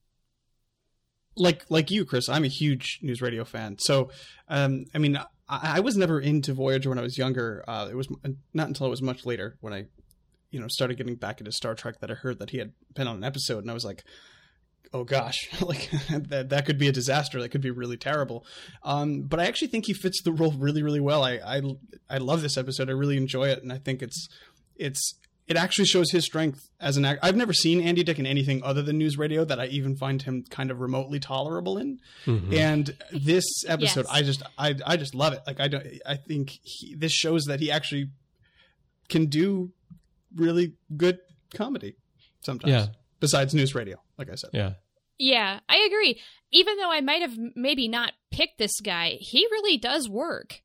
Like like you, Chris, I'm a huge News Radio fan. So, um, I mean, I, I was never into Voyager when I was younger. Uh, it was not until it was much later when I, you know, started getting back into Star Trek that I heard that he had been on an episode, and I was like, oh gosh, like that that could be a disaster. That could be really terrible. Um, but I actually think he fits the role really, really well. I, I I love this episode. I really enjoy it, and I think it's it's it actually shows his strength as an actor. I've never seen Andy Dick in anything other than News Radio that I even find him kind of remotely tolerable in. Mm-hmm. And this episode, yes. I just I I just love it. Like I don't I think he, this shows that he actually can do really good comedy sometimes. Yeah. Besides News Radio, like I said. Yeah. Yeah, I agree. Even though I might have maybe not picked this guy, he really does work.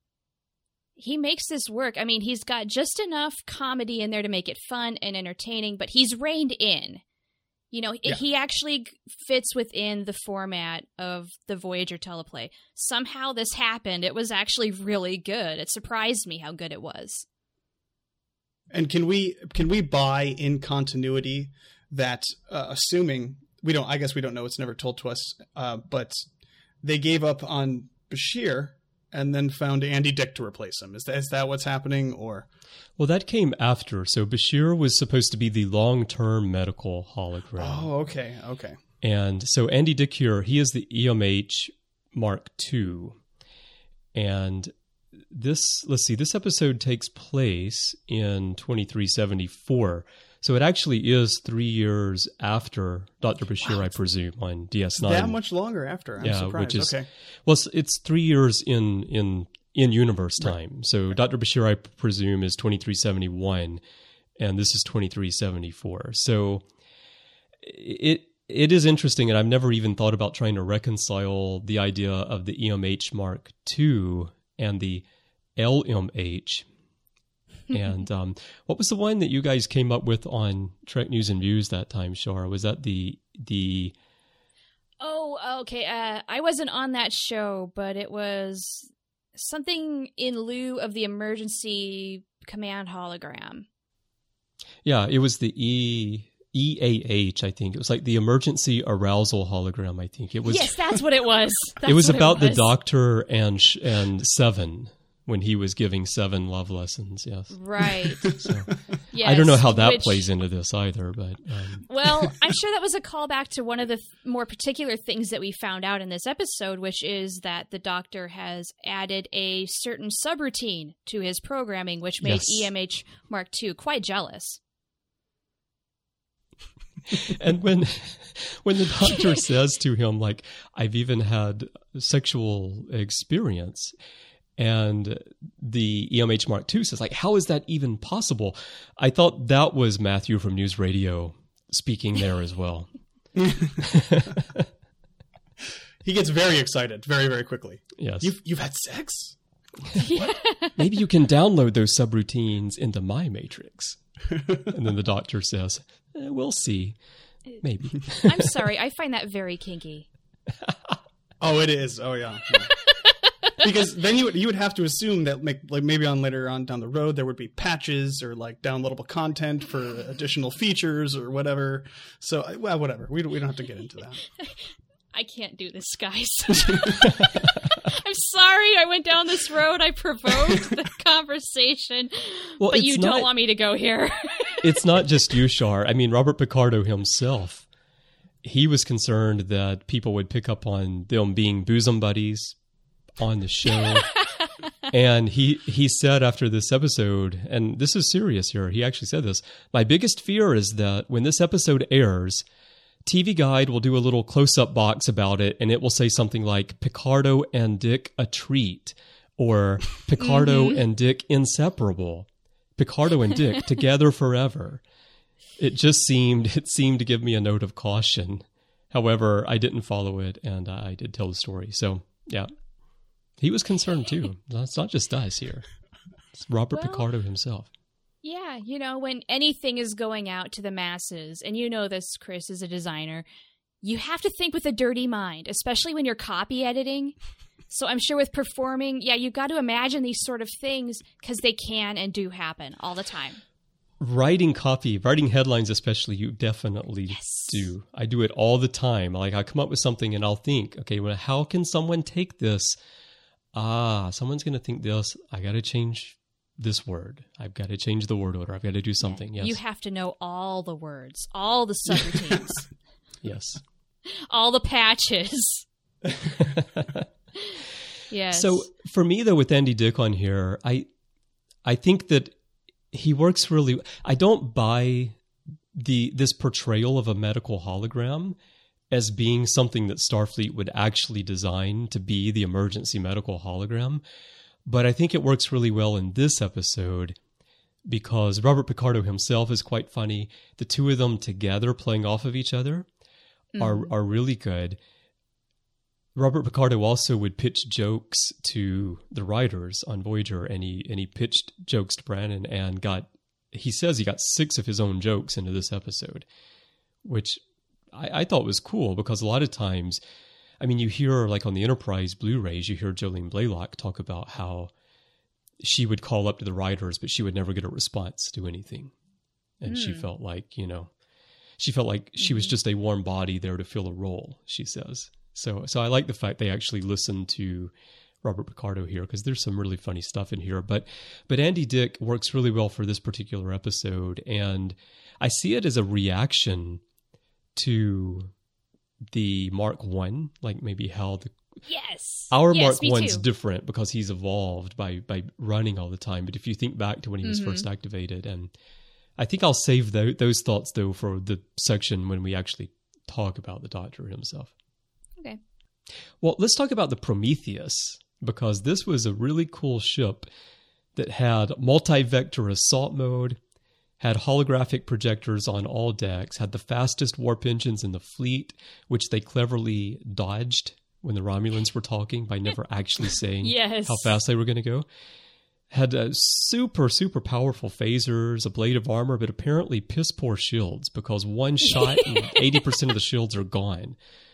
He makes this work. I mean, he's got just enough comedy in there to make it fun and entertaining, but he's reined in. You know, yeah. he actually fits within the format of the Voyager teleplay. Somehow this happened. It was actually really good. It surprised me how good it was. And can we can we buy in continuity that, uh, assuming we don't, I guess we don't know, it's never told to us, uh, but they gave up on Bashir and then found Andy Dick to replace him. Is that, is that what's happening, or? Well, that came after. So Bashir was supposed to be the long-term medical hologram. Oh, okay, okay. And so Andy Dick here, he is the E M H Mark two. And this, let's see, this episode takes place in twenty-three seventy-four. So it actually is three years after Doctor Bashir, wow. I presume, on D S nine. That much longer after. I'm yeah, surprised. Which is, okay. Well, it's, it's three years in in in universe time. Right. So right. Doctor Bashir, I presume, is twenty-three seventy-one, and this is twenty-three seventy-four. So it it is interesting, and I've never even thought about trying to reconcile the idea of the E M H Mark two and the L M H. And um, what was the one that you guys came up with on Trek News and Views that time, Shar? Was that the the? Oh, okay. Uh, I wasn't on that show, but it was something in lieu of the emergency command hologram. Yeah, it was the E E A H. I think it was like the emergency arousal hologram. I think it was. Yes, that's what it was. That's it was about it was. the Doctor and and Seven. When he was giving Seven love lessons, yes. Right. So, yes, I don't know how that which, plays into this either, but... Um. Well, I'm sure that was a callback to one of the th- more particular things that we found out in this episode, which is that the Doctor has added a certain subroutine to his programming, which made yes. E M H Mark two quite jealous. And when when the Doctor says to him, like, I've even had sexual experience... And the E M H Mark two says, like, how is that even possible? I thought that was Matthew from News Radio speaking there as well. He gets very excited very, very quickly. Yes. You've, you've had sex? Yeah. Maybe you can download those subroutines into my Matrix. And then the Doctor says, eh, we'll see. Maybe. I'm sorry. I find that very kinky. Oh, it is. Oh, yeah. yeah. Because then you would you would have to assume that like, like maybe on later on down the road there would be patches or like downloadable content for additional features or whatever. So well, whatever. We don't, we don't have to get into that. I can't do this, guys. I'm sorry I went down this road. I provoked the conversation, well, but you not, don't want me to go here. It's not just you, Shar. I mean, Robert Picardo himself, he was concerned that people would pick up on them being bosom buddies on the show. And he he said after this episode, and this is serious here, he actually said this, my biggest fear is that when this episode airs, T V Guide will do a little close-up box about it, and it will say something like, Picardo and Dick a treat, or Picardo mm-hmm. and Dick inseparable, Picardo and Dick together forever. It just seemed, it seemed to give me a note of caution. However, I didn't follow it, and I did tell the story. So, yeah. He was concerned, too. It's not just us here. It's Robert well, Picardo himself. Yeah, you know, when anything is going out to the masses, and you know this, Chris, as a designer, you have to think with a dirty mind, especially when you're copy editing. So I'm sure with performing, yeah, you've got to imagine these sort of things because they can and do happen all the time. Writing copy, writing headlines especially, you definitely yes. do. I do it all the time. Like I come up with something and I'll think, okay, well, how can someone take this? Ah, someone's going to think this. I got to change this word. I've got to change the word order. I've got to do something. Yeah. Yes. You have to know all the words, all the subroutines. Yes. All the patches. Yes. So for me, though, with Andy Dick on here, I I think that he works really... I don't buy the this portrayal of a medical hologram as being something that Starfleet would actually design to be the emergency medical hologram. But I think it works really well in this episode because Robert Picardo himself is quite funny. The two of them together playing off of each other mm. are are really good. Robert Picardo also would pitch jokes to the writers on Voyager, and he and he pitched jokes to Brannon and got, he says he got six of his own jokes into this episode, which I, I thought was cool because a lot of times, I mean, you hear like on the Enterprise Blu-rays, you hear Jolene Blalock talk about how she would call up to the writers, but she would never get a response to anything. And mm. she felt like, you know, she felt like she mm-hmm. was just a warm body there to fill a role, she says. So so I like the fact they actually listened to Robert Picardo here because there's some really funny stuff in here. But but Andy Dick works really well for this particular episode. And I see it as a reaction to the Mark One, like maybe how the yes our yes, Mark One's too. different because he's evolved by by running all the time. But if you think back to when he was mm-hmm. first activated, and I think I'll save the, those thoughts though for the section when we actually talk about the Doctor himself. Okay. Well, let's talk about the Prometheus, because this was a really cool ship that had multi-vector assault mode, had holographic projectors on all decks, had the fastest warp engines in the fleet, which they cleverly dodged when the Romulans were talking by never actually saying yes. how fast they were going to go. Had uh, super, super powerful phasers, a blade of armor, but apparently piss-poor shields, because one shot and eighty percent of the shields are gone.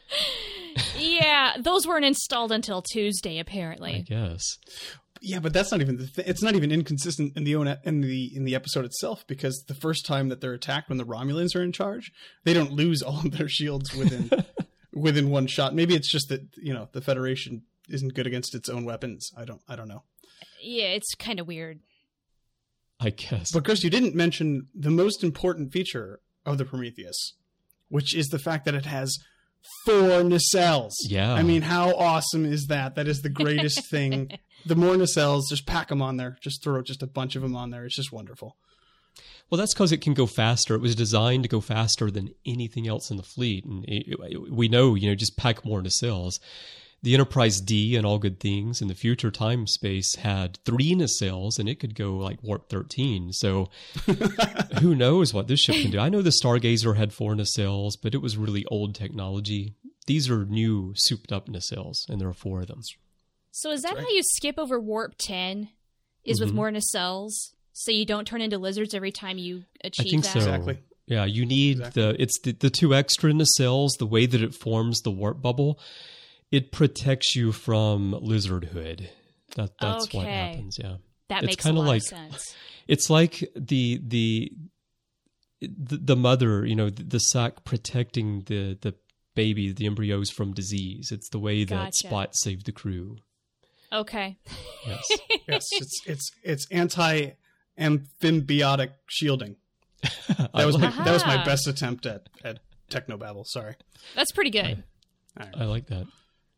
Yeah, those weren't installed until Tuesday, apparently. I guess. Yeah, but that's not even the th- it's not even inconsistent in the in the in the episode itself, because the first time that they're attacked when the Romulans are in charge, they don't lose all of their shields within within one shot. Maybe it's just that, you know, the Federation isn't good against its own weapons. I don't I don't know. Yeah, it's kind of weird. I guess. But Chris, you didn't mention the most important feature of the Prometheus, which is the fact that it has four nacelles. Yeah. I mean, how awesome is that? That is the greatest thing. The more nacelles, just pack them on there. Just throw just a bunch of them on there. It's just wonderful. Well, that's because it can go faster. It was designed to go faster than anything else in the fleet. And it, it, we know, you know, just pack more nacelles. The Enterprise D and All Good Things in the future time space had three nacelles, and it could go like warp thirteen. So who knows what this ship can do? I know the Stargazer had four nacelles, but it was really old technology. These are new, souped-up nacelles, and there are four of them. So is that right. how you skip over warp ten? Is mm-hmm. with more nacelles? So you don't turn into lizards every time you achieve I think that? so. Exactly. Yeah, you need exactly. the it's the, the two extra nacelles, the way that it forms the warp bubble. It protects you from lizardhood. That that's okay. what happens. Yeah, that it's makes kind a of lot like, of sense. It's like the the the, the mother, you know, the, the sac protecting the the baby, the embryos from disease. It's the way that Gotcha. Spot saved the crew. Okay. Yes, yes, it's it's it's anti-amphibiotic shielding. That was my, that was my best attempt at at technobabble. Sorry. That's pretty good. I, right. I like that.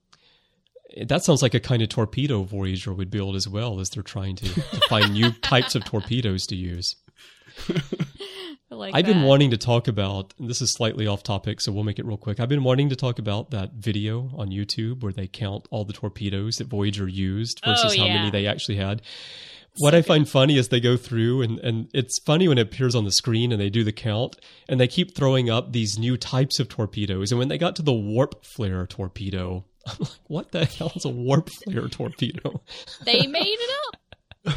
That sounds like a kind of torpedo Voyager would build as well, as they're trying to, to find new types of torpedoes to use. I like I've that. been wanting to talk about, and this is slightly off topic, so we'll make it real quick. I've been wanting to talk about that video on YouTube where they count all the torpedoes that Voyager used versus Oh, how yeah. many they actually had. What I find funny is they go through, and, and it's funny when it appears on the screen and they do the count, and they keep throwing up these new types of torpedoes. And when they got to the warp flare torpedo, I'm like, what the hell is a warp flare torpedo? They made it up.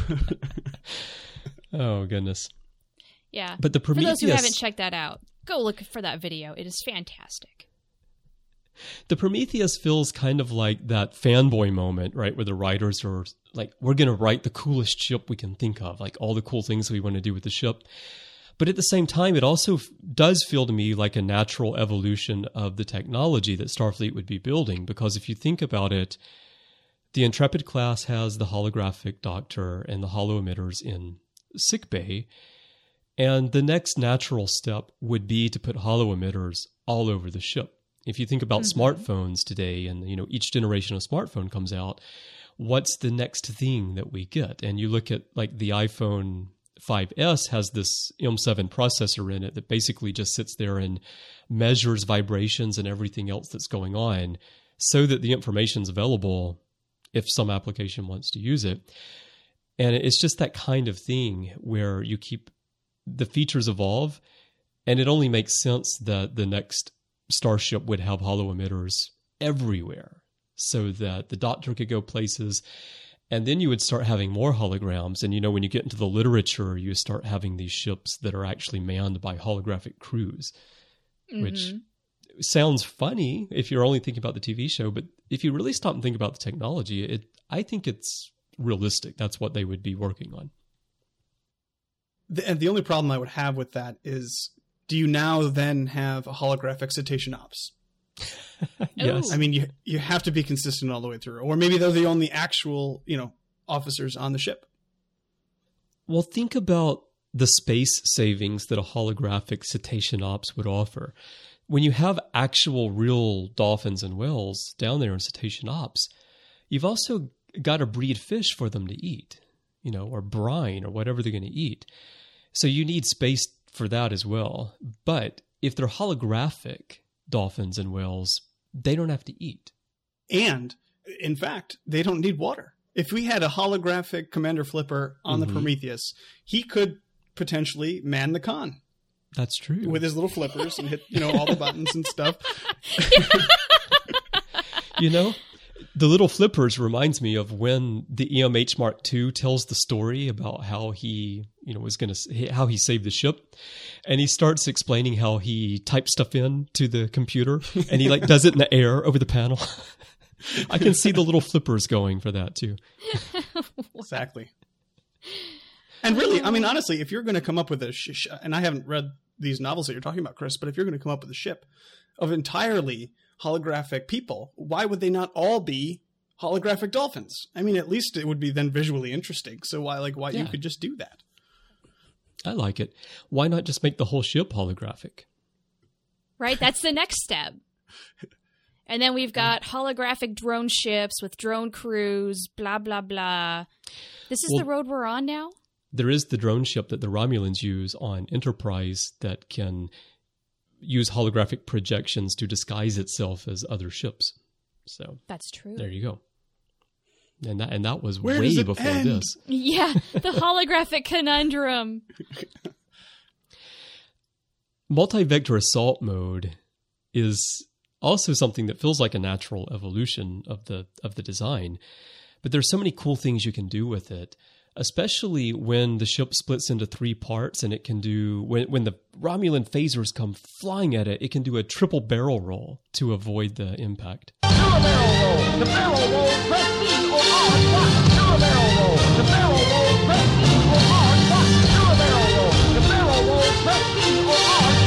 Oh, goodness. Yeah. But the For Prometheus, those who haven't checked that out, go look for that video. It is fantastic. the Prometheus feels kind of like that fanboy moment, right? Where the writers are like, we're going to write the coolest ship we can think of, like all the cool things we want to do with the ship. But at the same time, it also f- does feel to me like a natural evolution of the technology that Starfleet would be building. Because if you think about it, the Intrepid class has the holographic doctor and the holo emitters in sickbay. And the next natural step would be to put holo emitters all over the ship. If you think about mm-hmm. smartphones today, and you know each generation of smartphone comes out, what's the next thing that we get? And you look at like the iPhone five S has this M seven processor in it that basically just sits there and measures vibrations and everything else that's going on so that the information's available if some application wants to use it. And it's just that kind of thing where you keep the features evolve, and it only makes sense that the next starship would have holo emitters everywhere so that the doctor could go places. And then you would start having more holograms. And, you know, when you get into the literature, you start having these ships that are actually manned by holographic crews, mm-hmm. which sounds funny if you're only thinking about the T V show. But if you really stop and think about the technology, it I think it's realistic. That's what they would be working on. The, and the only problem I would have with that is, do you now then have a holographic cetacean ops? Yes. I mean, you you have to be consistent all the way through. Or maybe they're the only actual, you know, officers on the ship. Well, think about the space savings that a holographic cetacean ops would offer. When you have actual real dolphins and whales down there in cetacean ops, you've also got to breed fish for them to eat, you know, or brine or whatever they're going to eat. So you need space for that as well. But if they're holographic dolphins and whales, they don't have to eat. And, in fact, they don't need water. If we had a holographic Commander Flipper on mm-hmm. the Prometheus, he could potentially man the con. That's true. With his little flippers and hit, you know, all the buttons and stuff. You know, the little flippers reminds me of when the E M H Mark two tells the story about how he, you know, was going to, how he saved the ship. And he starts explaining how he types stuff in to the computer and he like does it in the air over the panel. I can see the little flippers going for that too. Exactly. And really, I mean, honestly, if you're going to come up with a, sh- and I haven't read these novels that you're talking about, Chris, but if you're going to come up with a ship of entirely holographic people, why would they not all be holographic dolphins? I mean, at least it would be then visually interesting. So why, like, why yeah. you could just do that? I like it. Why not just make the whole ship holographic? Right, that's the next step. And then we've got holographic drone ships with drone crews, blah, blah, blah. This is well, the road we're on now? There is the drone ship that the Romulans use on Enterprise that can use holographic projections to disguise itself as other ships. So that's true. There you go. And that and that was Where way before end? this. Yeah, the holographic conundrum. Multi-vector assault mode is also something that feels like a natural evolution of the of the design. But there's so many cool things you can do with it, especially when the ship splits into three parts and it can do, when, when the Romulan phasers come flying at it, it can do a triple barrel roll to avoid the impact. Do a barrel roll. The barrel roll, press B or R twice. Do a barrel roll. The barrel roll, press B or R twice. Do a barrel roll. The barrel roll, press B or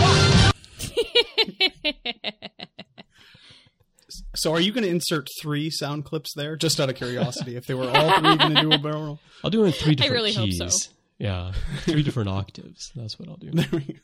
R twice. So are you going to insert three sound clips there, just out of curiosity, if they were all three going to do a barrel roll? I'll do it in three different I really keys. hope so. Yeah, three different octaves. That's what I'll do. There we go.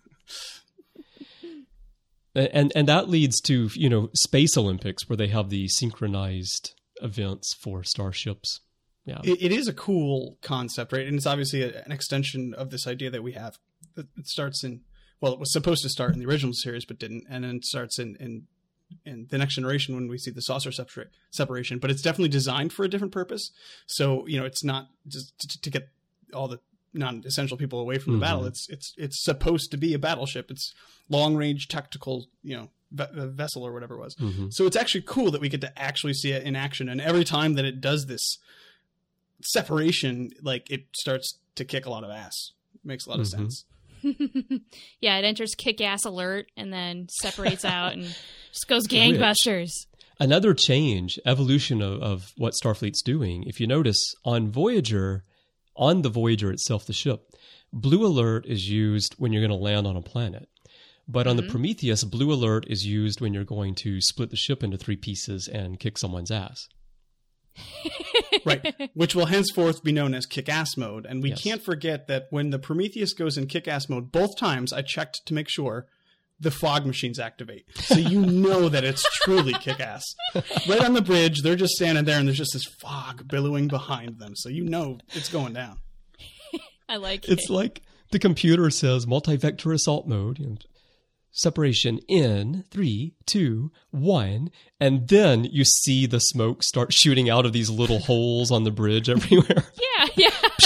And and that leads to, you know, Space Olympics, where they have the synchronized events for starships. Yeah, it, it is a cool concept, right? And it's obviously a, an extension of this idea that we have. It starts in well, it was supposed to start in the original series, but didn't, and then it starts in, in, in the Next Generation when we see the saucer separa- separation, but it's definitely designed for a different purpose. So, you know, it's not just to, to get all the non-essential people away from the Mm-hmm. battle. It's, it's, it's supposed to be a battleship. It's long range tactical, you know, ve- vessel or whatever it was. Mm-hmm. So it's actually cool that we get to actually see it in action. And every time that it does this separation, like it starts to kick a lot of ass. It makes a lot of Mm-hmm. sense. Yeah, it enters kick-ass alert and then separates out and just goes gangbusters. Another change, evolution of, of what Starfleet's doing. If you notice, on Voyager, on the Voyager itself, the ship, blue alert is used when you're going to land on a planet. But on Mm-hmm. the Prometheus, blue alert is used when you're going to split the ship into three pieces and kick someone's ass. Right. Which will henceforth be known as kick-ass mode. And we Yes. can't forget that when the Prometheus goes in kick-ass mode, both times I checked to make sure the fog machines activate. So you know that it's truly kick-ass. Right on the bridge, they're just standing there and there's just this fog billowing behind them. So you know it's going down. I like It's it. like the computer says multi-vector assault mode, you know, separation in three, two, one, and then you see the smoke start shooting out of these little holes on the bridge everywhere. Yeah, yeah.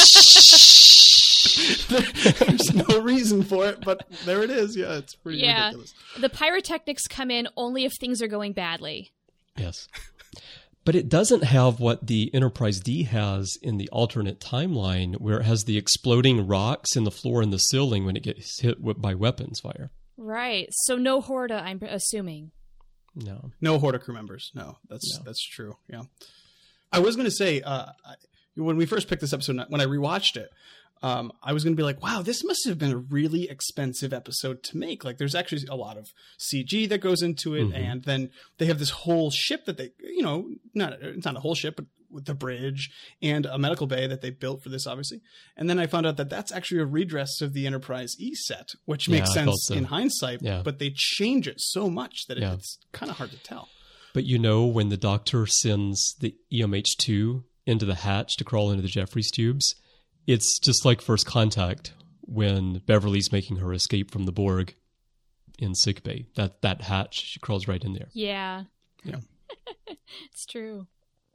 There's no reason for it, but there it is. Yeah, it's pretty Yeah. ridiculous. The pyrotechnics come in only if things are going badly. Yes. But it doesn't have what the Enterprise D has in the alternate timeline, where it has the exploding rocks in the floor and the ceiling when it gets hit with, by weapons fire. Right. So no Horta, I'm assuming. No. No Horta crew members. No, that's No. that's true. Yeah. I was going to say, uh, I- when we first picked this episode, when I rewatched it, um, I was going to be like, wow, this must have been a really expensive episode to make. Like, there's actually a lot of C G that goes into it. Mhm. And then they have this whole ship that they, you know, not, it's not a whole ship, but with the bridge and a medical bay that they built for this, obviously. And then I found out that that's actually a redress of the Enterprise E set, which makes Yeah, I felt sense so. in hindsight, Yeah. but they change it so much that Yeah. it's kind of hard to tell. But you know, when the Doctor sends the E M H two into the hatch to crawl into the Jeffries tubes, it's just like First Contact when Beverly's making her escape from the Borg in sickbay. That that hatch, she crawls right in there. Yeah. Yeah. It's true.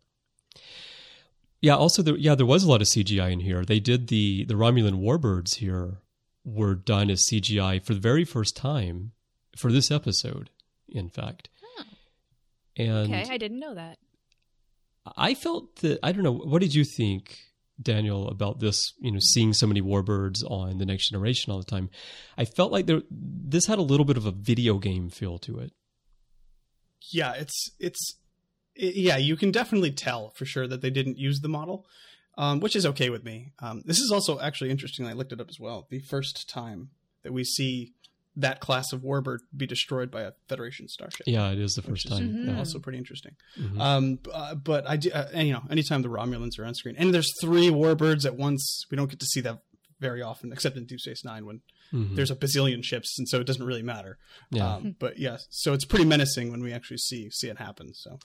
Yeah, also, there, yeah, there was a lot of C G I in here. They did the, the Romulan warbirds here were done as C G I for the very first time for this episode, in fact. Oh. And Okay, I didn't know that. I felt that, I don't know, what did you think, Daniel, about this, you know, seeing so many warbirds on The Next Generation all the time? I felt like there, this had a little bit of a video game feel to it. Yeah, it's it's it, yeah, you can definitely tell for sure that they didn't use the model, um, which is okay with me. Um, this is also actually interesting. I looked it up as well. The first time that we see that class of warbird be destroyed by a Federation starship. Yeah, it is the Which first is time. Mhm. Yeah. also pretty interesting. Mhm. Um, b- uh, but I do, uh, and, you know, anytime the Romulans are on screen, and there's three warbirds at once, we don't get to see that very often, except in Deep Space Nine when Mhm. there's a bazillion ships, and so it doesn't really matter. Yeah. Um, but yeah, so it's pretty menacing when we actually see see it happen. So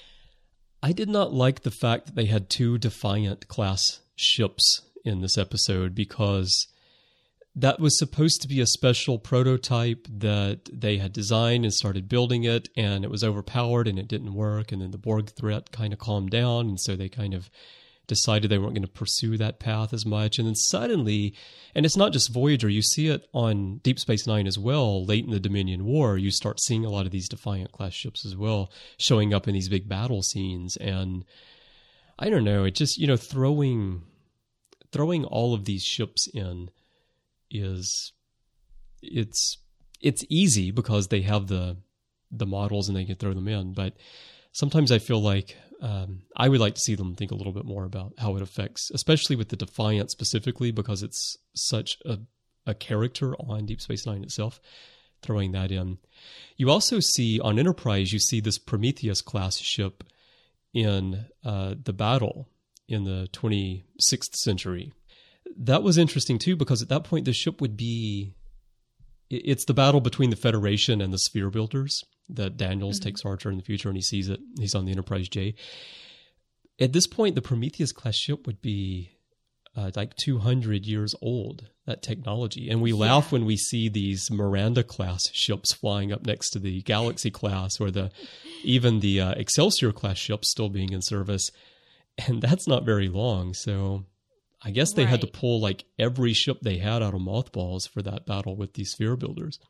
I did not like the fact that they had two Defiant class ships in this episode, because that was supposed to be a special prototype that they had designed and started building it, and it was overpowered and it didn't work, and then the Borg threat kind of calmed down, and so they kind of decided they weren't going to pursue that path as much. And then suddenly, and it's not just Voyager, you see it on Deep Space Nine as well, late in the Dominion War, you start seeing a lot of these Defiant class ships as well showing up in these big battle scenes. And I don't know, it just, you know, throwing throwing all of these ships in is, it's it's easy because they have the the models and they can throw them in, but sometimes I feel like um, I would like to see them think a little bit more about how it affects, especially with the Defiant specifically, because it's such a, a character on Deep Space Nine itself, throwing that in. You also see on Enterprise, you see this Prometheus class ship in uh, the battle in the twenty-sixth century. That was interesting too, because at that point the ship would be, it's the battle between the Federation and the Sphere Builders that Daniels takes Archer in the future, and he sees it. He's on the Enterprise J. At this point, the Prometheus class ship would be uh, like two hundred years old, that technology. And we yeah. laugh when we see these Miranda-class ships flying up next to the Galaxy-class or the even the uh, Excelsior-class ships still being in service. And that's not very long. So I guess they right. had to pull like every ship they had out of mothballs for that battle with these sphere builders.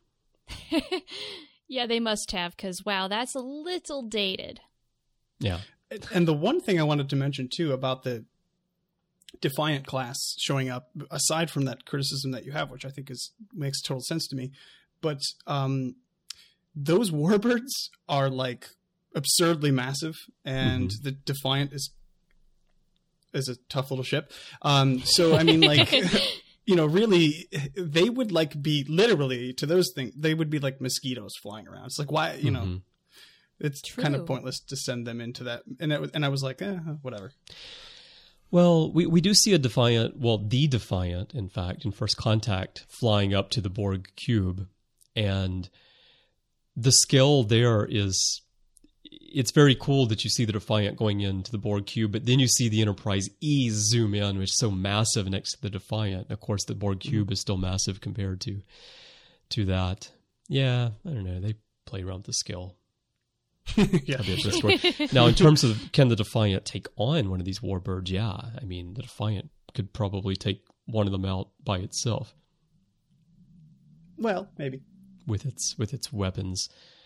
Yeah, they must have, because, wow, that's a little dated. Yeah. And the one thing I wanted to mention, too, about the Defiant class showing up, aside from that criticism that you have, which I think is makes total sense to me, but um, those warbirds are, like, absurdly massive, and mm-hmm. the Defiant is is a tough little ship. Um, so, I mean, like... You know, really, they would like be literally to those things. They would be like mosquitoes flying around. It's like, why, you know, mm-hmm. it's True. kind of pointless to send them into that. And it was, and I was like, eh, whatever. Well, we, we do see a Defiant, well, the Defiant, in fact, in First Contact, flying up to the Borg cube. And the scale there is, it's very cool that you see the Defiant going into the Borg cube, but then you see the Enterprise E zoom in, which is so massive next to the Defiant. Of course, the Borg cube mm-hmm. is still massive compared to to that. Yeah, I don't know. They play around with the scale. yeah. A bit this story. Now, in terms of can the Defiant take on one of these warbirds? Yeah, I mean, the Defiant could probably take one of them out by itself. Well, maybe with its with its weapons.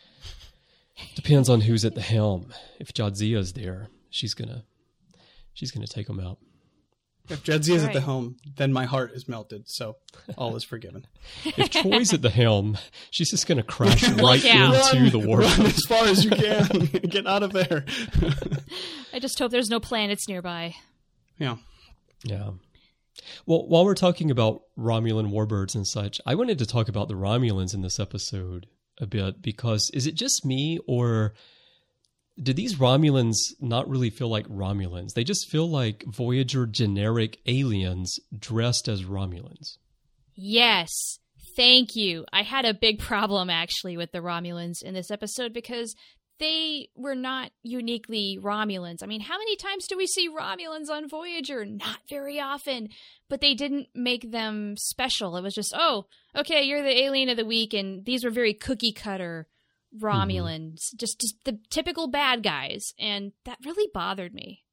Depends on who's at the helm. If Jadzia's there, she's gonna she's gonna take them out. If Jadzia's right. at the helm, then my heart is melted, so all is forgiven. If Troy's at the helm, she's just gonna crash right out. into the warp. Run as far as you can. Get out of there. I just hope there's no planets nearby. Yeah. Yeah. Well, while we're talking about Romulan warbirds and such, I wanted to talk about the Romulans in this episode a bit, because is it just me, or do these Romulans not really feel like Romulans? They just feel like Voyager generic aliens dressed as Romulans. Yes. Thank you. I had a big problem actually with the Romulans in this episode because they were not uniquely Romulans. I mean, how many times do we see Romulans on Voyager? Not very often, but they didn't make them special. It was just, oh, okay, you're the alien of the week, and these were very cookie-cutter Romulans, mm-hmm. just, just the typical bad guys, and that really bothered me.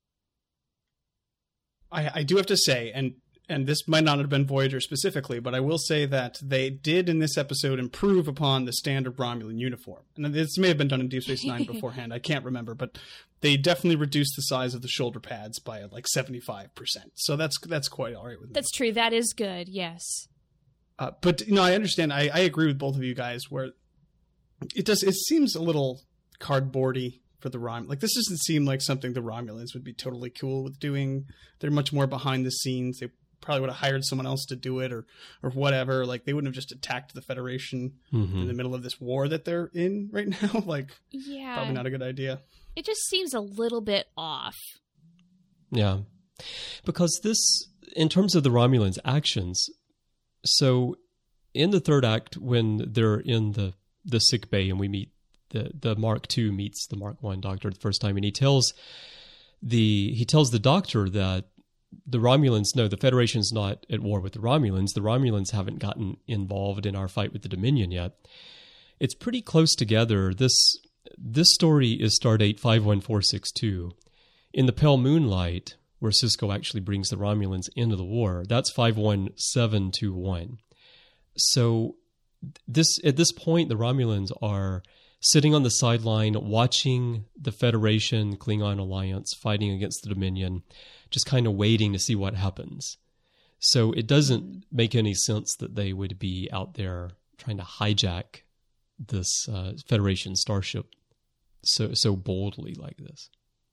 I, I do have to say, and and this might not have been Voyager specifically, but I will say that they did in this episode improve upon the standard Romulan uniform. And this may have been done in Deep Space Nine beforehand, I can't remember, but they definitely reduced the size of the shoulder pads by like seventy-five percent. So that's that's quite all right with me. That's true. That is good, yes. Uh, but, you know, I understand. I, I agree with both of you guys where it does. It seems a little cardboardy for the Rom. Like, this doesn't seem like something the Romulans would be totally cool with doing. They're much more behind the scenes. They probably would have hired someone else to do it or or whatever. Like, they wouldn't have just attacked the Federation mm-hmm. in the middle of this war that they're in right now. Like, yeah, probably not a good idea. It just seems a little bit off. Yeah. Because this, in terms of the Romulans' actions, so in the third act, when they're in the, the sick bay and we meet the, the Mark two meets the Mark one doctor the first time, and he tells the he tells the doctor that the Romulans, no, the Federation's not at war with the Romulans. The Romulans haven't gotten involved in our fight with the Dominion yet. It's pretty close together. This this story is Stardate five one four six two. In the Pale Moonlight, where Sisko actually brings the Romulans into the war, that's five one seven two one. So this at this point, the Romulans are sitting on the sideline watching the Federation Klingon alliance fighting against the Dominion, just kind of waiting to see what happens. So it doesn't make any sense that they would be out there trying to hijack this uh, Federation starship so so boldly like this.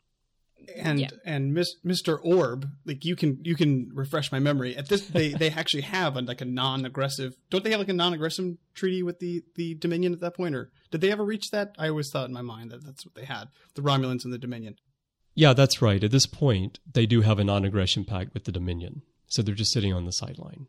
And yeah. and Miss, Mister Orb, like you can you can refresh my memory. At this, they, they actually have a, like a non-aggressive. Don't they have like a non-aggressive treaty with the, the Dominion at that point, or did they ever reach that? I always thought in my mind that that's what they had, the Romulans and the Dominion. Yeah, that's right. At this point, they do have a non-aggression pact with the Dominion, so they're just sitting on the sideline.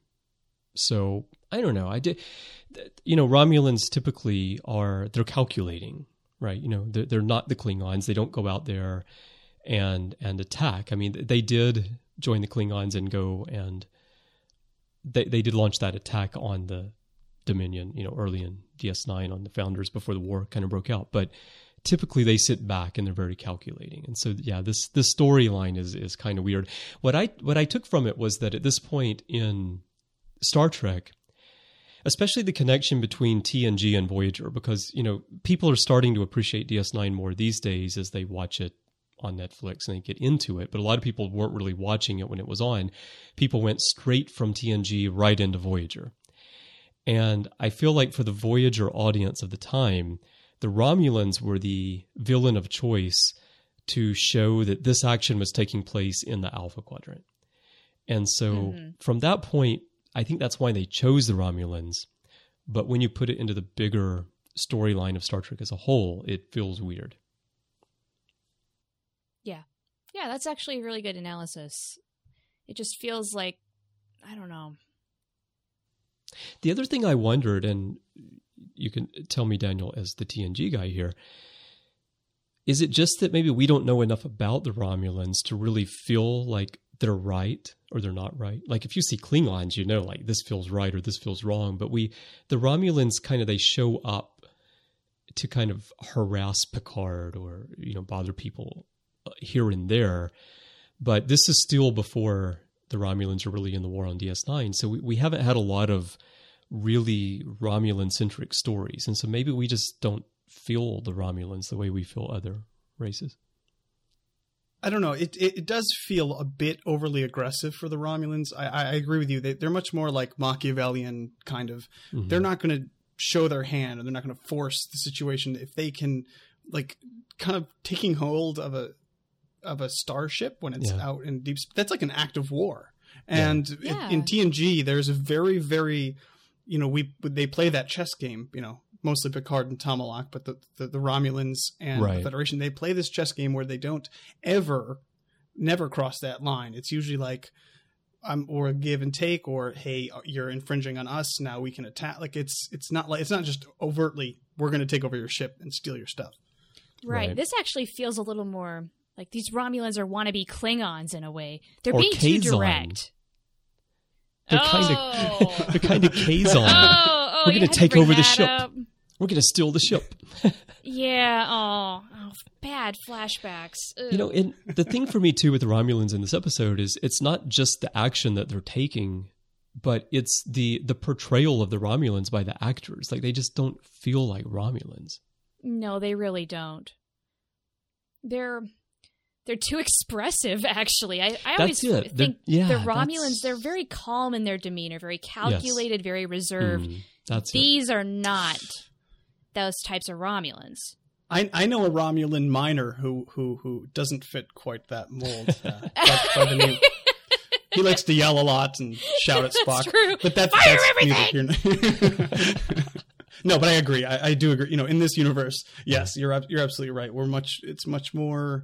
So I don't know. I did, you know, Romulans typically are they're calculating, right? You know, they're, they're not the Klingons. They don't go out there and and attack. I mean, they did join the Klingons and go and they they did launch that attack on the Dominion, you know, early in D S nine on the Founders before the war kind of broke out. But typically they sit back and they're very calculating. And so, yeah, this this storyline is is kind of weird. What I what I took from it was that at this point in Star Trek, especially the connection between T N G and Voyager, because, you know, people are starting to appreciate D S nine more these days as they watch it on Netflix and they get into it. But a lot of people weren't really watching it when it was on. People went straight from T N G right into Voyager. And I feel like for the Voyager audience of the time, the Romulans were the villain of choice to show that this action was taking place in the Alpha Quadrant. And so mm-hmm. from that point, I think that's why they chose the Romulans. But when you put it into the bigger storyline of Star Trek as a whole, it feels weird. Yeah. Yeah, that's actually a really good analysis. It just feels like, I don't know. The other thing I wondered, and you can tell me, Daniel, as the T N G guy here, is it just that maybe we don't know enough about the Romulans to really feel like they're right or they're not right? Like if you see Klingons, you know, like this feels right or this feels wrong. But we, the Romulans kind of, they show up to kind of harass Picard or, you know, bother people here and there. But this is still before the Romulans are really in the war on D S nine. So we, we haven't had a lot of really Romulan-centric stories. And so maybe we just don't feel the Romulans the way we feel other races. I don't know. It, it it does feel a bit overly aggressive for the Romulans. I, I agree with you. They, they're much more like Machiavellian kind of. Mm-hmm. They're not going to show their hand, and they're not going to force the situation. If they can, like, kind of taking hold of a of a starship when it's yeah. out in deep space, that's like an act of war. And yeah. in, in T N G, there's a very, very, you know, we they play that chess game, you know, mostly Picard and Tomalak, but the, the, the Romulans and right. the Federation, they play this chess game where they don't ever, never cross that line. It's usually like, um, or a give and take, or, hey, you're infringing on us, now we can attack. Like, it's it's not like, it's not just overtly, we're going to take over your ship and steal your stuff. Right. Right. This actually feels a little more like these Romulans are wannabe Klingons in a way. They're or being Kazon. too direct. They're oh. kind of they're kind of Kazon. Oh, oh, We're going to take to over the that ship. Up. We're going to steal the ship. Yeah. Oh, oh, bad flashbacks. Ugh. You know, and the thing for me too with the Romulans in this episode is it's not just the action that they're taking, but it's the the portrayal of the Romulans by the actors. Like they just don't feel like Romulans. No, they really don't. They're they're too expressive. Actually, I, I always That's it. think yeah, the Romulans that's... they're very calm in their demeanor, very calculated, yes. very reserved. Mm, that's These it. are not those types of Romulans. I, I know a Romulan miner who who who doesn't fit quite that mold. Uh, by, by the name. He likes to yell a lot and shout at Spock. That's true. But that's, Fire that's everything! No, but I agree. I, I do agree. You know, in this universe, yes, you're you're absolutely right. We're much. It's much more.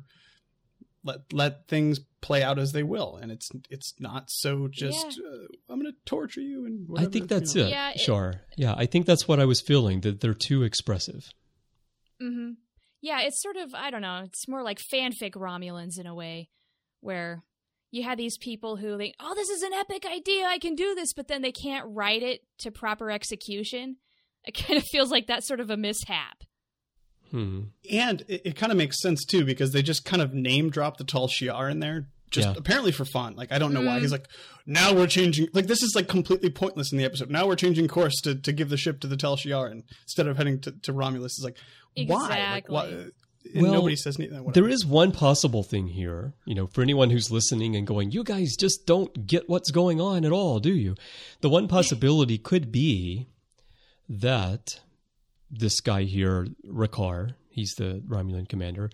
Let let things play out as they will, and it's it's not so just. Yeah. Uh, I'm going to torture you and. Whatever, I think that's you know. it. Yeah, it- Sure. Yeah, I think that's what I was feeling. That they're too expressive. Mm-hmm. Yeah, it's sort of, I don't know, it's more like fanfic Romulans in a way, where you had these people who think, oh, this is an epic idea, I can do this, but then they can't write it to proper execution. It kind of feels like that's sort of a mishap. Hmm. And it, it kind of makes sense, too, because they just kind of name drop the Tal Shiar in there, just Yeah. apparently for fun. Like, I don't know Mm. why. He's like, now we're changing. Like, this is like completely pointless in the episode. Now we're changing course to, to give the ship to the Tal Shiar and instead of heading to, to Romulus. It's like, why? Like, why? Exactly. And Well, nobody says anything. Whatever. There is one possible thing here, you know, for anyone who's listening and going, you guys just don't get what's going on at all, do you? The one possibility could be that this guy here, Rakar, he's the Romulan commander,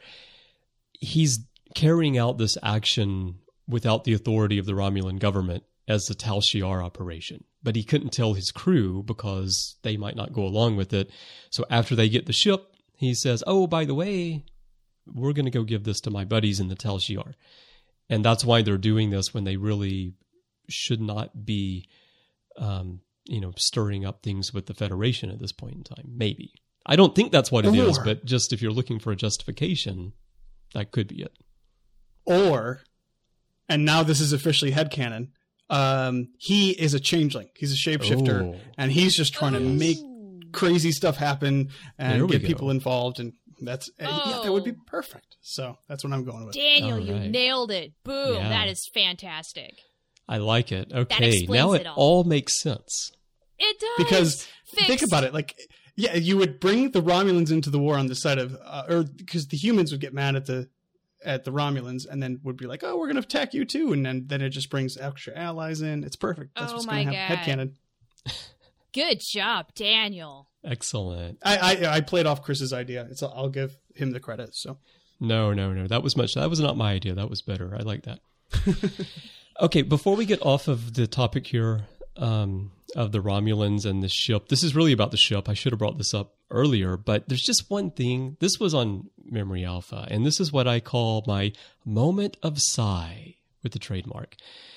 he's carrying out this action without the authority of the Romulan government as a Tal Shiar operation. But he couldn't tell his crew because they might not go along with it. So after they get the ship, he says, oh, by the way, we're going to go give this to my buddies in the Tal Shiar. And that's why they're doing this when they really should not be, um, you know, stirring up things with the Federation at this point in time. Maybe. I don't think that's what it Or- is, but just if you're looking for a justification, that could be it. Or, and now this is officially headcanon. Um, he is a changeling. He's a shapeshifter, Oh. and he's just trying to make crazy stuff happen There and we get go. people involved. And that's uh, yeah, that would be Oh. perfect. So that's what I'm going with. Daniel, All you right. nailed it. Boom. Yeah. That is fantastic. I like it. Okay, explains now it it all. all makes sense. It does. Because Fix. think about it, like, yeah, you would bring the Romulans into the war on the side of, uh, or because the humans would get mad at the at the Romulans and then would be like, oh, we're going to attack you too. And then, then it just brings extra allies in. It's perfect. That's Oh what's my going to happen. God. Headcanon. Good job, Daniel. Excellent. I, I I played off Chris's idea. It's I'll give him the credit. So No, no, no. That was much. That was not my idea. That was better. I like that. Okay, before we get off of the topic here um, of the Romulans and the ship, this is really about the ship. I should have brought this up earlier, but there's just one thing. This was on Memory Alpha, and this is what I call my moment of sigh with the trademark.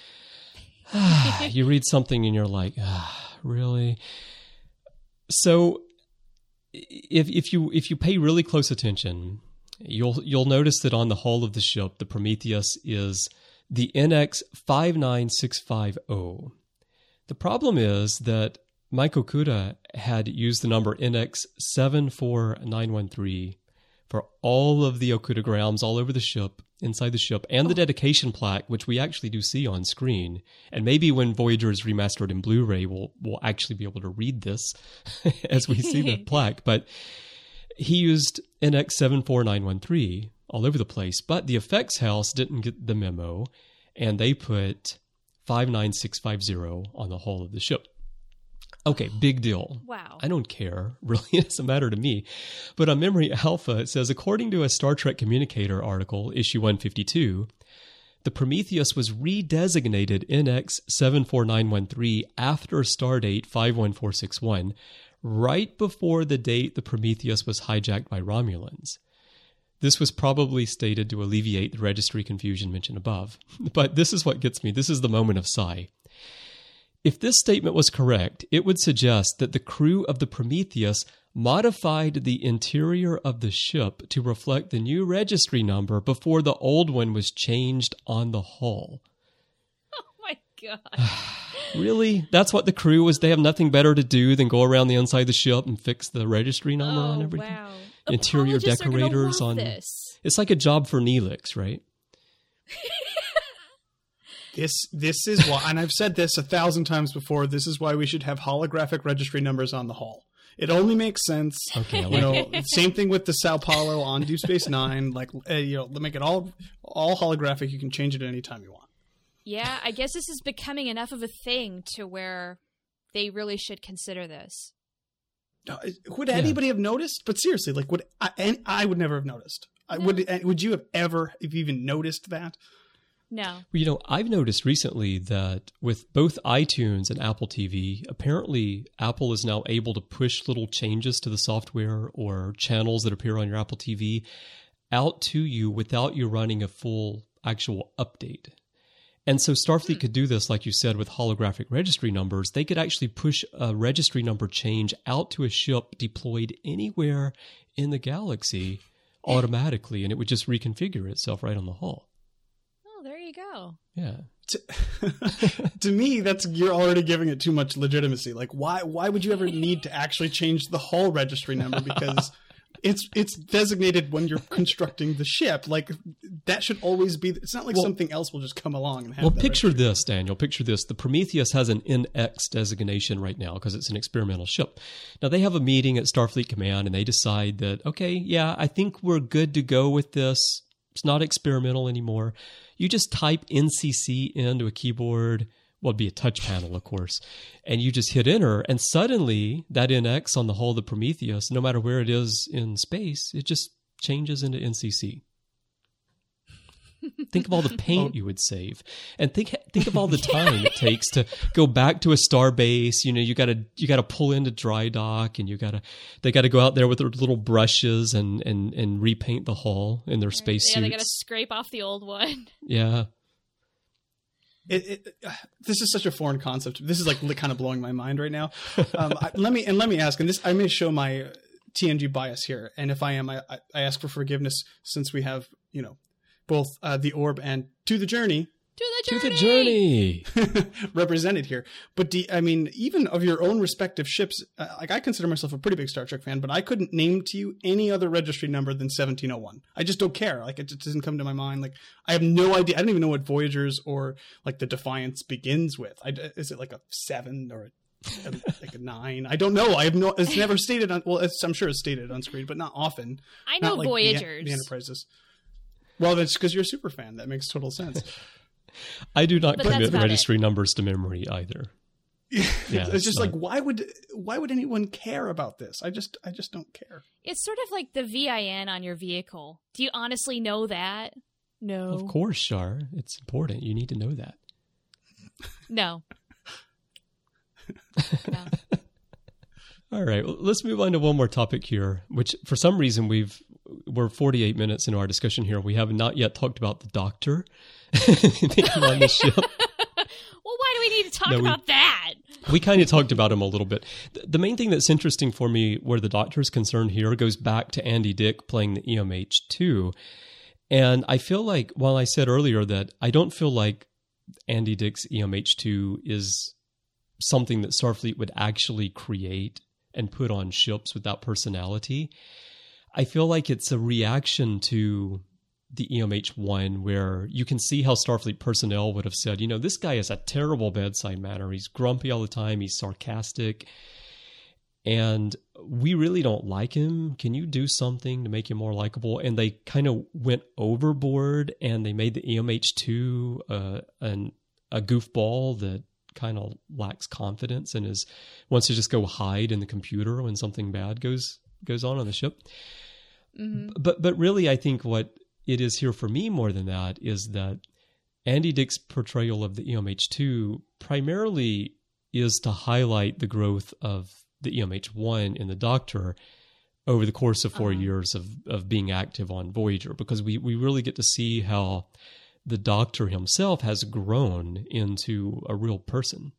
You read something and you're like, ah, really? So if if you if you pay really close attention, you'll you'll notice that on the hull of the ship, the Prometheus is the N X five nine six five zero. The problem is that Mike Okuda had used the number N X seven four nine one three for all of the Okudagrams all over the ship, inside the ship, and the dedication plaque, which we actually do see on screen. And maybe when Voyager is remastered in Blu-ray, we'll, we'll actually be able to read this as we see the plaque. But he used N X seven four nine one three all over the place. But the effects house didn't get the memo, and they put five nine six five zero on the hull of the ship. Okay, big deal. Wow. I don't care. Really, it doesn't matter to me. But on Memory Alpha, it says, according to a Star Trek Communicator article, issue one fifty-two, the Prometheus was redesignated N X seven four nine one three after stardate five one four six one, right before the date the Prometheus was hijacked by Romulans. This was probably stated to alleviate the registry confusion mentioned above. But this is what gets me. This is the moment of sigh. If this statement was correct, it would suggest that the crew of the Prometheus modified the interior of the ship to reflect the new registry number before the old one was changed on the hull. Oh my God. Really? That's what the crew was? They have nothing better to do than go around the inside of the ship and fix the registry number oh, on everything? wow. Interior Apologists are gonna decorators love on this. It's like a job for Neelix, right? this this is why, and I've said this a thousand times before. This is why we should have holographic registry numbers on the hull. It only makes sense. Okay, I You like know, same thing with the Sao Paulo on Deep Space Nine. Like, uh, you know, make it all all holographic. You can change it anytime you want. Yeah, I guess this is becoming enough of a thing to where they really should consider this. Uh, Would anybody have noticed? But seriously, like, would I? And I would never have noticed. I, would uh, Would you have ever, have even noticed that? No. Well, you know, I've noticed recently that with both iTunes and Apple T V, apparently Apple is now able to push little changes to the software or channels that appear on your Apple T V out to you without you running a full actual update. And so Starfleet could do this, like you said, with holographic registry numbers. They could actually push a registry number change out to a ship deployed anywhere in the galaxy automatically, and it would just reconfigure itself right on the hull. Oh, there you go. Yeah. To, to me, that's you're already giving it too much legitimacy. Like, why why would you ever need to actually change the hull registry number? Because it's it's designated when you're constructing the ship. Like, that should always be. It's not like Well- something else will just come along and have. Well, that picture registry. this, Daniel. Picture this. The Prometheus has an N X designation right now because it's an experimental ship. Now, they have a meeting at Starfleet Command, and they decide that, okay, yeah, I think we're good to go with this. It's not experimental anymore. You just type N C C into a keyboard. Well, it'd be a touch panel, of course. And you just hit enter, and suddenly that N X on the hull of the Prometheus, no matter where it is in space, it just changes into N C C. Think of all the paint you would save, and think think of all the time it takes to go back to a star base. You know, you gotta you gotta pull into dry dock, and you gotta they gotta go out there with their little brushes and and and repaint the hull in their space Yeah, suits. they got to scrape off the old one. Yeah, It, it, uh, this is such a foreign concept. This is like li- kind of blowing my mind right now. Um, I, let me and let me ask, and this I may show my T N G bias here, and if I am, I, I I ask for forgiveness since we have you know both uh, the orb and To the Journey To the To journey! the journey! represented here. But do, I mean, even of your own respective ships, uh, like I consider myself a pretty big Star Trek fan, but I couldn't name to you any other registry number than seventeen oh one. I just don't care. Like it just doesn't come to my mind. Like I have no idea. I don't even know what Voyager's or like the Defiance begins with. I, is it like a seven or a, like a nine? I don't know. I have no. It's never stated on. Well, it's, I'm sure it's stated on screen, but not often. I know not like Voyagers. The, the Enterprises. Well, that's because you're a super fan. That makes total sense. I do not But that's commit about registry numbers to memory either. Yeah, it's, it's just not- like why would why would anyone care about this? I just I just don't care. It's sort of like the V I N on your vehicle. Do you honestly know that? No. Of course, Shar. It's important. You need to know that. No. No. All right, well, let's move on to one more topic here, which for some reason we've we're forty-eight minutes into our discussion here. We have not yet talked about the Doctor on the ship. Well, why do we need to talk No, we- about that? We kind of talked about him a little bit. The- The main thing that's interesting for me where the Doctor is concerned here goes back to Andy Dick playing the E M H two. And I feel like, while I said earlier that I don't feel like Andy Dick's E M H two is something that Starfleet would actually create and put on ships without personality, I feel like it's a reaction to the E M H one where you can see how Starfleet personnel would have said, you know, this guy has a terrible bedside manner. He's grumpy all the time. He's sarcastic. And we really don't like him. Can you do something to make him more likable? And they kind of went overboard and they made the E M H two uh, an, a goofball that kind of lacks confidence and is wants to just go hide in the computer when something bad goes goes on on the ship. Mm-hmm. But but really, I think what it is here for me more than that is that Andy Dick's portrayal of the E M H two primarily is to highlight the growth of the E M H one in the Doctor over the course of four Uh-huh. years of, of being active on Voyager, because we, we really get to see how the Doctor himself has grown into a real person.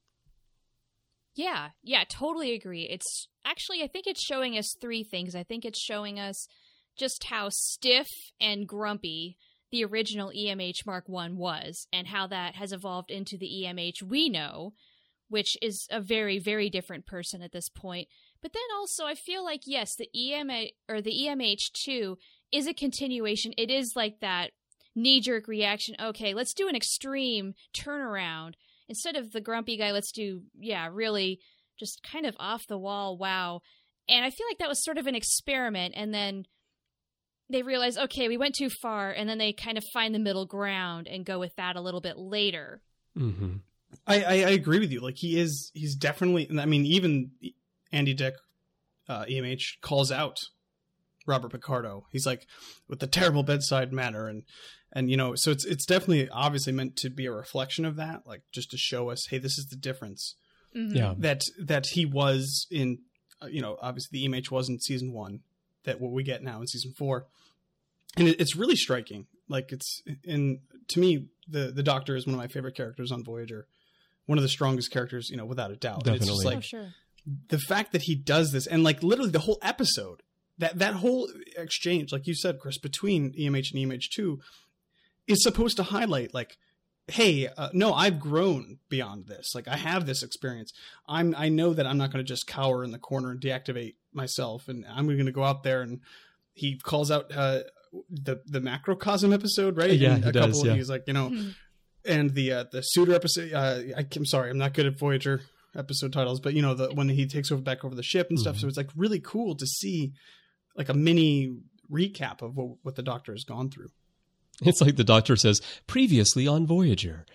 Yeah, yeah, totally agree. It's actually, I think it's showing us three things. I think it's showing us just how stiff and grumpy the original E M H Mark one was, and how that has evolved into the E M H we know, which is a very, very different person at this point. But then also, I feel like, yes, the E M H or the E M H two is a continuation. It is like that knee-jerk reaction. Okay, let's do an extreme turnaround. Instead of the grumpy guy, let's do, yeah, really just kind of off the wall, wow. And I feel like that was sort of an experiment, and then they realize, okay, we went too far, and then they kind of find the middle ground and go with that a little bit later. Mm-hmm. I, I, I agree with you. Like he is, he's definitely. I mean, even Andy Dick, uh, E M H calls out Robert Picardo. He's like with the terrible bedside manner, and and you know, so it's it's definitely obviously meant to be a reflection of that, like just to show us, hey, this is the difference Mm-hmm. Yeah. that that he was in. Uh, you know, obviously the E M H was in season one. That what we get now in season four, and it, it's really striking. Like it's in to me, the the Doctor is one of my favorite characters on Voyager. One of the strongest characters, you know, without a doubt. And it's just Definitely. like Oh, sure. the fact that he does this, and like literally the whole episode, that that whole exchange, like you said, Chris, between E M H and E M H two, is supposed to highlight, like, hey, uh, no, I've grown beyond this. Like, I have this experience. I'm, I know that I'm not going to just cower in the corner and deactivate myself, and I'm going to go out there. And he calls out uh, the the macrocosm episode, right? Yeah, And he a does, couple, yeah. He's like, you know. Hmm. And the uh, the Suitor episode, uh, I, I'm sorry, I'm not good at Voyager episode titles, but you know, the when he takes over back over the ship and stuff, Mhm. so it's like really cool to see like a mini recap of what, what the Doctor has gone through. It's like the Doctor says, previously on Voyager.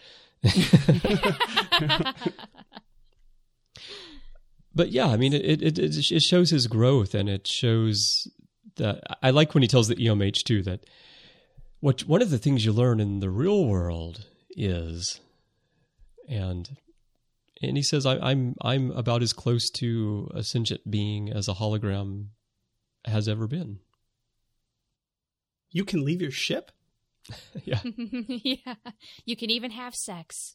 But yeah, I mean, it, it it it shows his growth, and it shows that I like when he tells the E M H too that what one of the things you learn in the real world is, and and he says, I, I'm I'm about as close to a sentient being as a hologram has ever been. You can leave your ship? Yeah. Yeah. You can even have sex.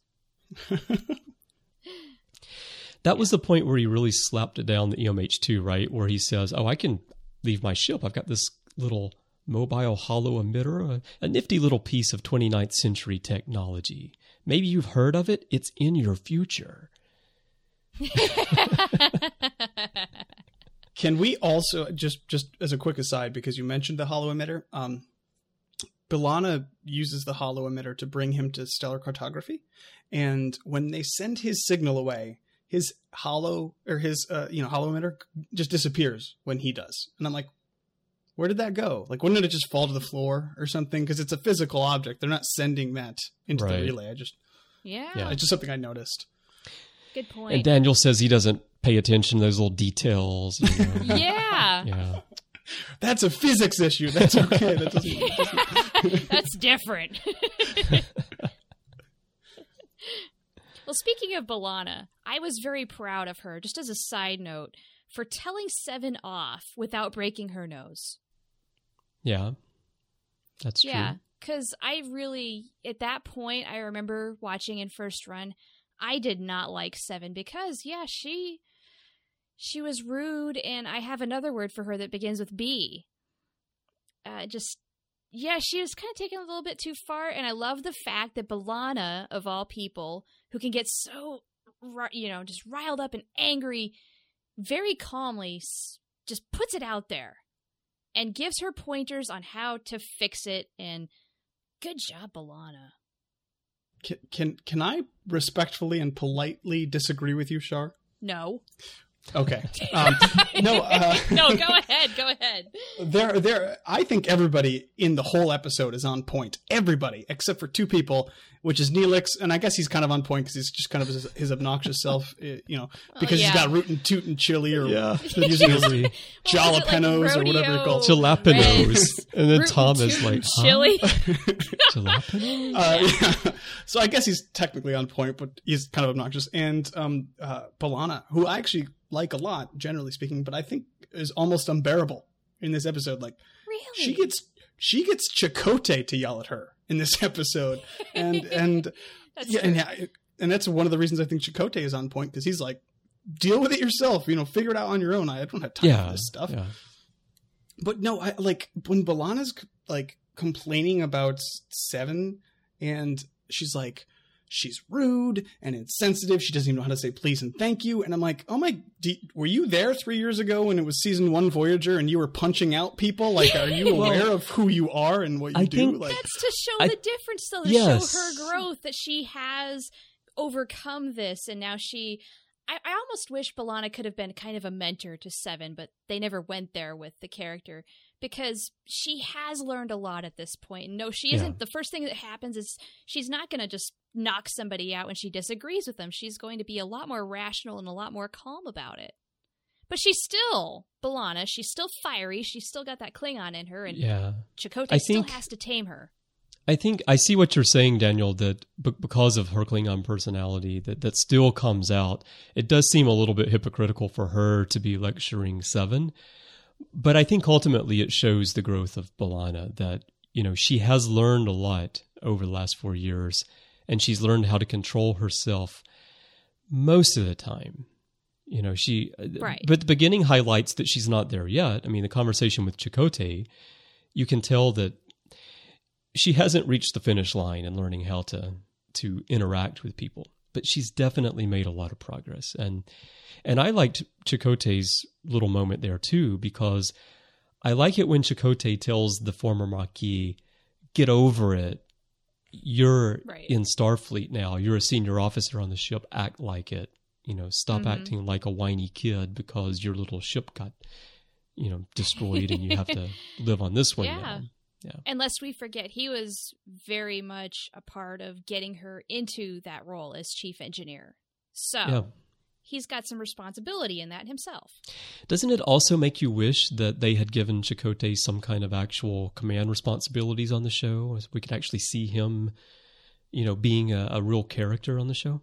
That was the point where he really slapped it down the E M H two, right? Where he says, oh, I can leave my ship. I've got this little mobile hollow emitter, a, a nifty little piece of twenty-ninth century technology. Maybe you've heard of it. It's in your future. Can we also, just just as a quick aside, because you mentioned the hollow emitter, um, B'Elanna uses the hollow emitter to bring him to stellar cartography. And when they send his signal away, his hollow or his, uh, you know, hollow emitter just disappears when he does. And I'm like, where did that go? Like, wouldn't it just fall to the floor or something? Because it's a physical object. They're not sending that into Right. the relay. I just, Yeah. Yeah. it's just something I noticed. Good point. And Daniel says he doesn't pay attention to those little details. You know. yeah. Yeah. That's a physics issue. That's okay. That doesn't, doesn't... That's different. Well, speaking of B'Elanna, I was very proud of her, just as a side note, for telling Seven off without breaking her nose. Yeah. That's true. Yeah, because I really, at that point, I remember watching in first run, I did not like Seven because, yeah, she she was rude, and I have another word for her that begins with B. Uh, just, yeah, she was kind of taking it a little bit too far, and I love the fact that B'Elanna, of all people, who can get so, you know, just riled up and angry, very calmly just puts it out there and gives her pointers on how to fix it, and good job, B'Elanna. Can, can can I respectfully and politely disagree with you, Shar? No. Okay. Um, no. Uh, no, go ahead. Go ahead. There, there. I think everybody in the whole episode is on point. Everybody, except for two people, which is Neelix, and I guess he's kind of on point because he's just kind of his, his obnoxious self, you know, because oh, yeah. he's got rootin' tootin' chili or Yeah. using his Chili. jalapenos like or whatever they're called. Jalapenos. And then Rootin' Tom is tootin' like, huh? chili. Jalapenos? Uh, yeah. So I guess he's technically on point, but he's kind of obnoxious. And um, uh, B'Elanna, who I actually like a lot, generally speaking, but I think is almost unbearable in this episode. Like, Really? she gets she gets Chakotay to yell at her in this episode, and and That's yeah, true. and, yeah, and that's one of the reasons I think Chakotay is on point, because he's like, deal with it yourself, you know, figure it out on your own. I don't have time Yeah. for this stuff. Yeah. But no, I like when B'Elanna's like complaining about Seven, and she's like, she's rude and insensitive. She doesn't even know how to say please and thank you. And I'm like, oh my, do, were you there three years ago when it was season one Voyager and you were punching out people? Like, are you Well, aware of who you are and what you I do? think- Like, That's to show I- the difference, though, to Yes. show her growth, that she has overcome this, and now she... I, I almost wish B'Elanna could have been kind of a mentor to Seven, but they never went there with the character, because she has learned a lot at this point. And no, she isn't... Yeah. The first thing that happens is she's not going to just knock somebody out when she disagrees with them. She's going to be a lot more rational and a lot more calm about it. But she's still B'Elanna. She's still fiery. She's still got that Klingon in her, and Yeah. Chakotay I still think- has to tame her. I think I see what you're saying, Daniel, that b- because of her Klingon personality, that, that still comes out. It does seem a little bit hypocritical for her to be lecturing Seven. But I think ultimately it shows the growth of B'Elanna, that, you know, she has learned a lot over the last four years, and she's learned how to control herself most of the time. You know, she, Right. but the beginning highlights that she's not there yet. I mean, the conversation with Chakotay, you can tell that she hasn't reached the finish line in learning how to to interact with people, but she's definitely made a lot of progress. And and I liked Chakotay's little moment there too, because I like it when Chakotay tells the former Maquis, "Get over it. You're Right. in Starfleet now. You're a senior officer on the ship. Act like it. You know, stop Mhm. acting like a whiny kid because your little ship got, you know, destroyed and you have to live on this one Yeah. now." Yeah. And lest we forget, he was very much a part of getting her into that role as chief engineer. So Yeah. he's got some responsibility in that himself. Doesn't it also make you wish that they had given Chakotay some kind of actual command responsibilities on the show? As we could actually see him, you know, being a, a real character on the show?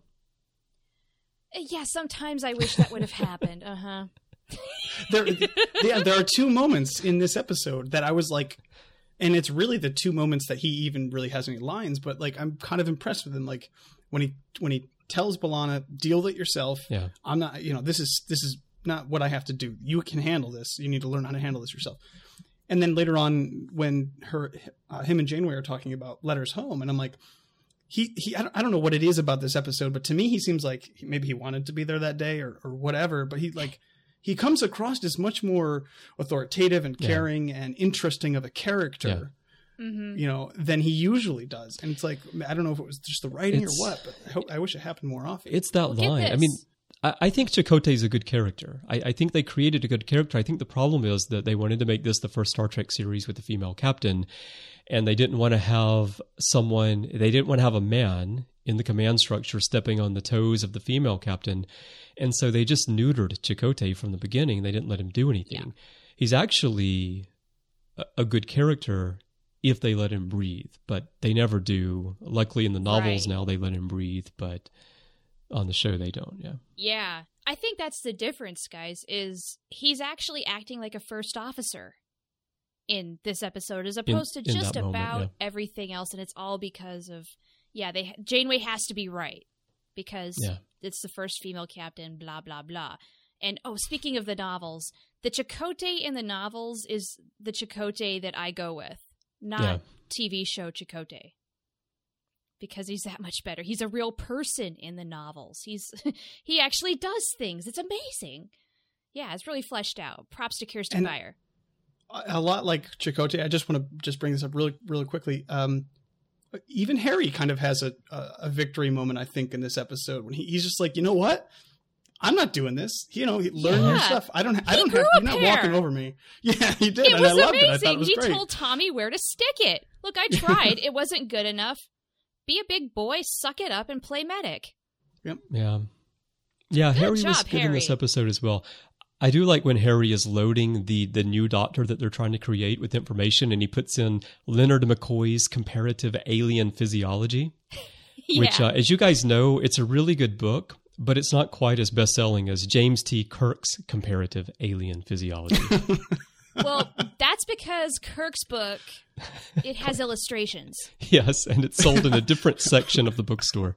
Uh, Yeah, sometimes I wish that would have happened. Uh-huh. there, yeah, there are two moments in this episode that I was like, and it's really the two moments that he even really has any lines, but like, I'm kind of impressed with him. Like when he, when he tells B'Elanna, deal with it yourself. Yeah. I'm not, you know, this is, this is not what I have to do. You can handle this. You need to learn how to handle this yourself. And then later on when her, uh, him and Janeway are talking about letters home, and I'm like, he, he I, don't, I don't know what it is about this episode, but to me, he seems like maybe he wanted to be there that day or, or whatever, but he like, he comes across as much more authoritative and caring yeah. and interesting of a character, yeah. mm-hmm. you know, than he usually does. And it's like, I don't know if it was just the writing it's, or what, but I, hope, I wish it happened more often. It's that well, line. I mean, I, I think Chakotay is a good character. I, I think they created a good character. I think the problem is that they wanted to make this the first Star Trek series with a female captain, and they didn't want to have someone, they didn't want to have a man in the command structure stepping on the toes of the female captain. And so they just neutered Chakotay from the beginning. They didn't let him do anything. Yeah. He's actually a, a good character if they let him breathe, but they never do. Luckily in the novels right. now they let him breathe, but on the show they don't, yeah. Yeah. I think that's the difference, guys, is he's actually acting like a first officer in this episode as opposed in, to just about moment, yeah. everything else, and it's all because of yeah, they Janeway has to be right because yeah. it's the first female captain, blah, blah, blah. And, oh, speaking of the novels, the Chakotay in the novels is the Chakotay that I go with, not yeah. T V show Chakotay. Because he's that much better. He's a real person in the novels. He's He actually does things. It's amazing. Yeah, it's really fleshed out. Props to Kirsten Beyer. A lot like Chakotay, I just want to just bring this up really, really quickly. Um, Even Harry kind of has a, a, a victory moment, I think, in this episode when he, he's just like, you know what? I'm not doing this. You know, learn yeah. your stuff. I don't. I he don't have. You're not here. walking over me. Yeah, he did, it and was I loved amazing. it. I thought it was he great. told Tommy where to stick it. Look, I tried. It wasn't good enough. Be a big boy, suck it up, and play medic. Yep. Yeah. Yeah. Good Harry job, was good Harry. in this episode as well. I do like when Harry is loading the the new doctor that they're trying to create with information, and he puts in Leonard McCoy's Comparative Alien Physiology, yeah. which, uh, as you guys know, it's a really good book, but it's not quite as best-selling as James T. Kirk's Comparative Alien Physiology. Well, that's because Kirk's book, it has illustrations. Yes, and it's sold in a different section of the bookstore.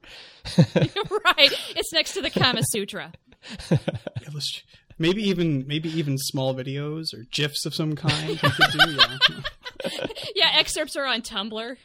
Right. It's next to the Kama Sutra. Illust- Maybe even maybe even small videos or GIFs of some kind. You could do, yeah. Yeah, excerpts are on Tumblr.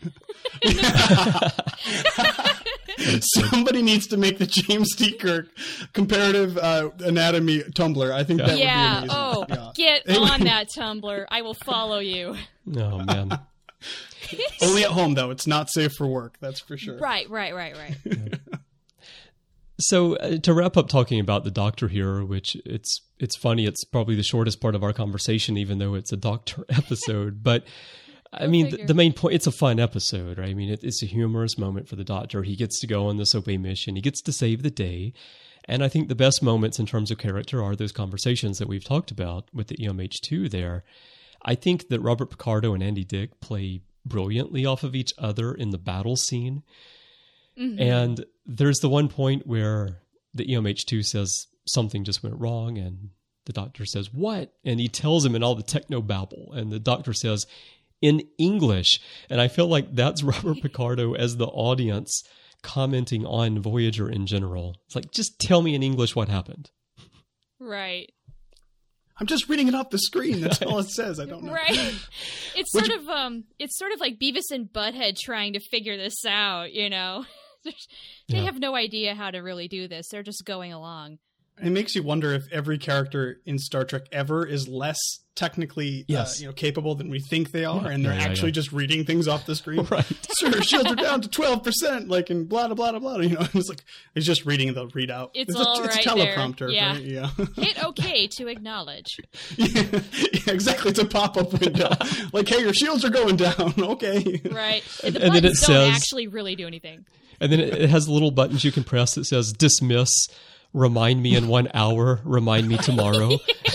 Somebody needs to make the James T. Kirk comparative uh, anatomy Tumblr. I think that yeah. would be amazing. Oh, yeah. Get on that Tumblr. I will follow you. Oh, man. Only at home, though. It's not safe for work. That's for sure. Right, right, right, right. Yeah. So uh, to wrap up talking about the Doctor here, which it's it's funny, it's probably the shortest part of our conversation, even though it's a Doctor episode. But I mean, the, the main point, it's a fun episode, right? I mean, it, it's a humorous moment for the Doctor. He gets to go on this away mission. He gets to save the day. And I think the best moments in terms of character are those conversations that we've talked about with the E M H two there. I think that Robert Picardo and Andy Dick play brilliantly off of each other in the battle scene. Mm-hmm. And there's the one point where the E M H two says something just went wrong, and the Doctor says, what? And he tells him in all the techno babble, and the Doctor says, in English. And I feel like that's Robert Picardo as the audience commenting on Voyager in general. It's like, just tell me in English what happened. Right. I'm just reading it off the screen. That's all it says. I don't know. Right. It's sort of um it's sort of like Beavis and Butthead trying to figure this out, you know. They yeah. have no idea how to really do this. They're just going along. It makes you wonder if every character in Star Trek ever is less technically yes. uh, you know, capable than we think they are, yeah. and they're yeah, yeah, actually yeah. just reading things off the screen. Right. Sir, shields are down to twelve percent, like, and blah, blah, blah, blah, you know. It's like, he's just reading the readout. It's, it's all a, it's right teleprompter. there. Yeah. Right? Yeah. Hit OK to acknowledge. yeah, yeah, exactly. It's a pop-up window. Like, hey, your shields are going down. Okay. Right. And the and then it buttons don't says, actually really do anything. And then it has little buttons you can press that says dismiss, remind me in one hour, remind me tomorrow.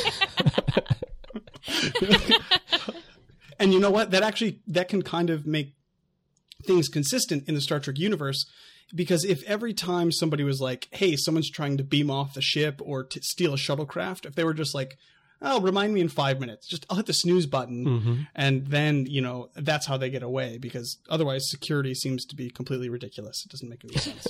And you know what? That actually, that can kind of make things consistent in the Star Trek universe, because if every time somebody was like, hey, someone's trying to beam off the ship or to steal a shuttlecraft, if they were just like, oh, remind me in five minutes, just I'll hit the snooze button. Mm-hmm. And then, you know, that's how they get away, because otherwise security seems to be completely ridiculous. It doesn't make any sense.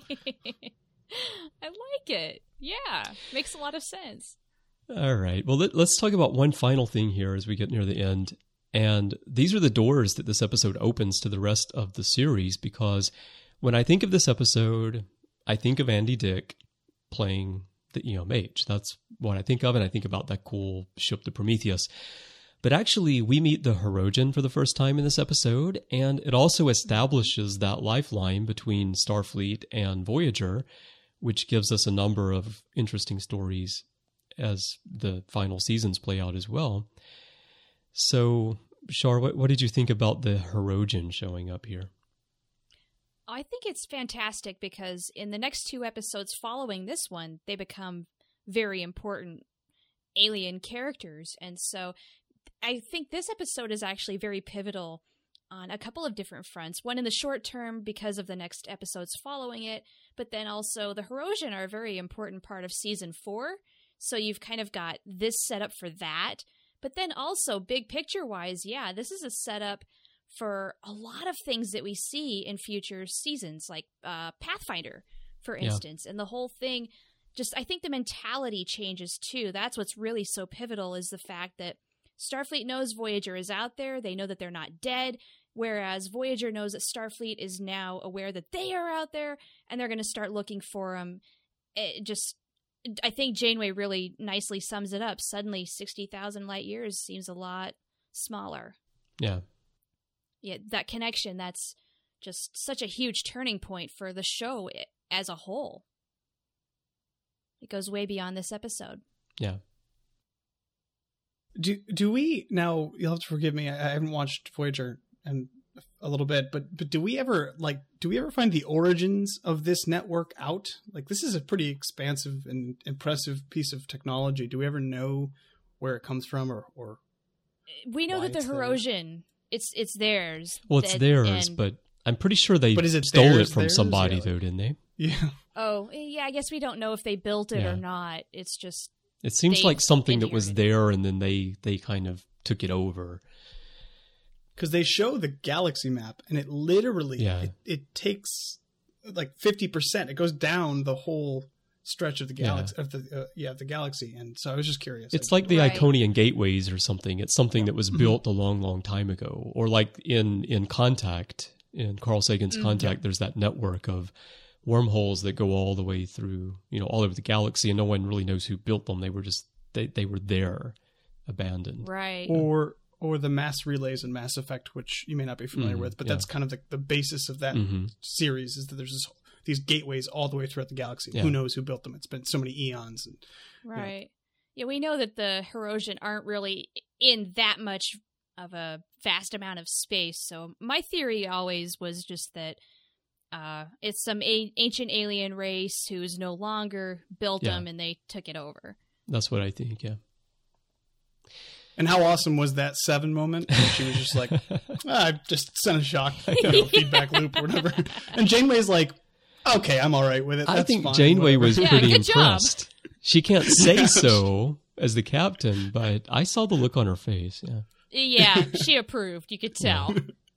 I like it. Yeah. Makes a lot of sense. All right. Well, let, let's talk about one final thing here as we get near the end. And these are the doors that this episode opens to the rest of the series, because when I think of this episode, I think of Andy Dick playing the E M H. That's what I think of, and I think about that cool ship, the Prometheus. But actually, we meet the Hirogen for the first time in this episode, and it also establishes that lifeline between Starfleet and Voyager, which gives us a number of interesting stories as the final seasons play out as well. So, Shar, what, what did you think about the Hirogen showing up here? I think it's fantastic because in the next two episodes following this one, they become very important alien characters. And so I think this episode is actually very pivotal on a couple of different fronts. One in the short term because of the next episodes following it, but then also the Hirogen are a very important part of season four. So you've kind of got this set up for that. But then also big picture wise, yeah, this is a setup for a lot of things that we see in future seasons, like uh, Pathfinder, for instance. Yeah. And the whole thing, just I think the mentality changes too. That's what's really so pivotal is the fact that Starfleet knows Voyager is out there. They know that they're not dead, whereas Voyager knows that Starfleet is now aware that they are out there, and they're going to start looking for them. It just, I think Janeway really nicely sums it up. Suddenly, sixty thousand light years seems a lot smaller. Yeah. Yeah, that connection, that's just such a huge turning point for the show as a whole. It goes way beyond this episode. Yeah. Do do we, now, you'll have to forgive me, I haven't watched Voyager and a little bit, but but do we ever, like, do we ever find the origins of this network out? Like, this is a pretty expansive and impressive piece of technology. Do we ever know where it comes from or... or we know that the Hirogen... It's it's theirs. Well, it's that, theirs, and, but I'm pretty sure they but is it stole theirs, it from theirs? somebody, Yeah. though, didn't they? Yeah. Oh, yeah, I guess we don't know if they built it Yeah. or not. It's just... It seems they like something that was inherited. there, and then they, they kind of took it over. Because they show the galaxy map, and it literally, Yeah. it, it takes like fifty percent. It goes down the whole stretch of the galaxy, of the uh, yeah, the galaxy. And so I was just curious. It's like the Right. Iconian gateways or something. It's something that was built a long, long time ago. Or like in, in Contact, in Carl Sagan's Mm, Contact, there's that network of wormholes that go all the way through, you know, all over the galaxy, and no one really knows who built them. They were just, they, they were there, abandoned. Right. or or the mass relays in Mass Effect, which you may not be familiar Mhm, with, but yeah. that's kind of the, the basis of that hmm series is that there's this, these gateways all the way throughout the galaxy. Yeah. Who knows who built them? It's been so many eons. And Right. Yeah, we know that the Hirogen aren't really in that much of a vast amount of space. So my theory always was just that uh, it's some a- ancient alien race who's no longer built Yeah. them and they took it over. That's what I think, yeah. And how awesome was that Seven moment? And she was just like, ah, I just sent a shock, you know, feedback loop or whatever. And Janeway's like, okay, I'm all right with it. That's I think fine, Janeway whatever. was Yeah, pretty good job. impressed. She can't say so as the captain, but I saw the look on her face, yeah. Yeah, she approved. You could tell.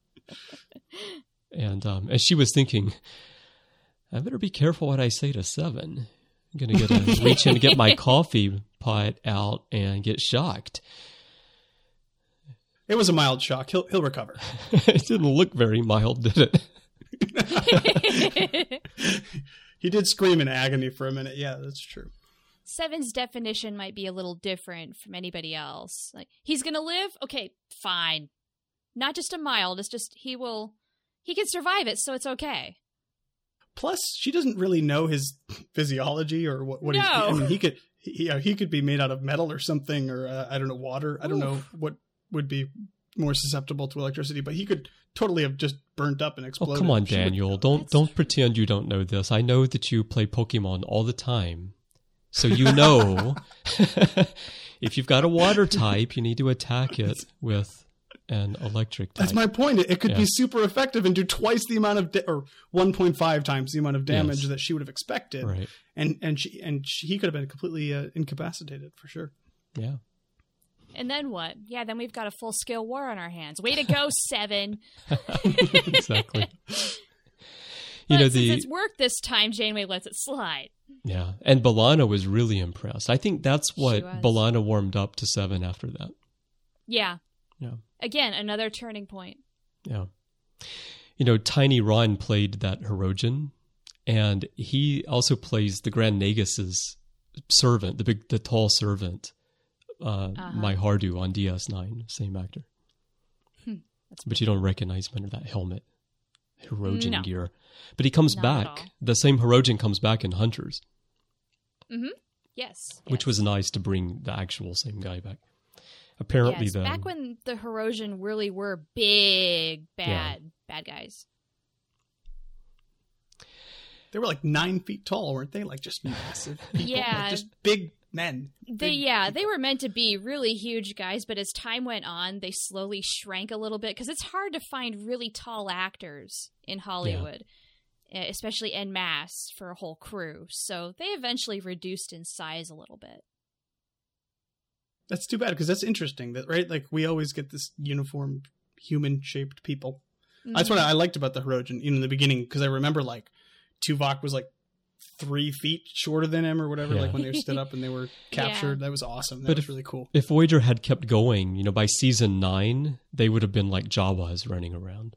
And um, as she was thinking, I better be careful what I say to Seven. I'm going to get a reach in to get my coffee pot out and get shocked. It was a mild shock. He'll he'll recover. It didn't look very mild, did it? He did scream in agony for a minute. Yeah, that's true. Seven's definition might be a little different from anybody else. Like, he's gonna live? Okay, fine. Not just a mild, it's just he will... He can survive it, so it's okay. Plus, she doesn't really know his physiology or what. what No. he's, I mean, he could he, uh, he could be made out of metal or something, or uh, I don't know, water. I don't know Oof. what would be more susceptible to electricity, but he could totally have just burnt up and Oh, exploded. come on, She would- Daniel. Don't That's don't pretend you don't know this. I know that you play Pokemon all the time. So you know if you've got a water type, you need to attack it with an electric type. That's my point. It, it could Yeah. be super effective and do twice the amount of da- or one point five times the amount of damage Yes. that she would have expected. Right. And and she and she, he could have been completely uh, incapacitated for sure. Yeah. And then what? Yeah, then we've got a full-scale war on our hands. Way to go, Seven! Exactly. But You know, since the it's worked this time, Janeway lets it slide. yeah, and B'Elanna was really impressed. I think that's what was. B'Elanna warmed up to Seven after that. Yeah. Yeah. Again, another turning point. Yeah. you know, Tiny Ron played that Hirogen, and he also plays the Grand Nagus's servant, the big, the tall servant, uh, Uh-huh. My Hardu on D S nine, same actor. Hmm. But you don't recognize him under that helmet, Hirogen No. gear. But he comes Not at back. all. The same Hirogen comes back in Hunters, Mm-hmm. Yes. which yes. was nice to bring the actual same guy back. Apparently, yes, the back when the Hirogen really were big, bad, bad guys. They were like nine feet tall, weren't they? Like just massive people. Yeah. Like just big men. They Big yeah, people. they were meant to be really huge guys, but as time went on, they slowly shrank a little bit because it's hard to find really tall actors in Hollywood, eh, especially en masse for a whole crew. So they eventually reduced in size a little bit. That's too bad because that's interesting. That right, like we always get this uniform, human-shaped people. That's what I liked about the Hirogen you know, in the beginning because I remember like Tuvok was like three feet shorter than him or whatever. Yeah. Like when they stood up and they were captured, Yeah. that was awesome. That But was if- really cool. if Voyager had kept going, you know, by season nine, they would have been like Jawas running around.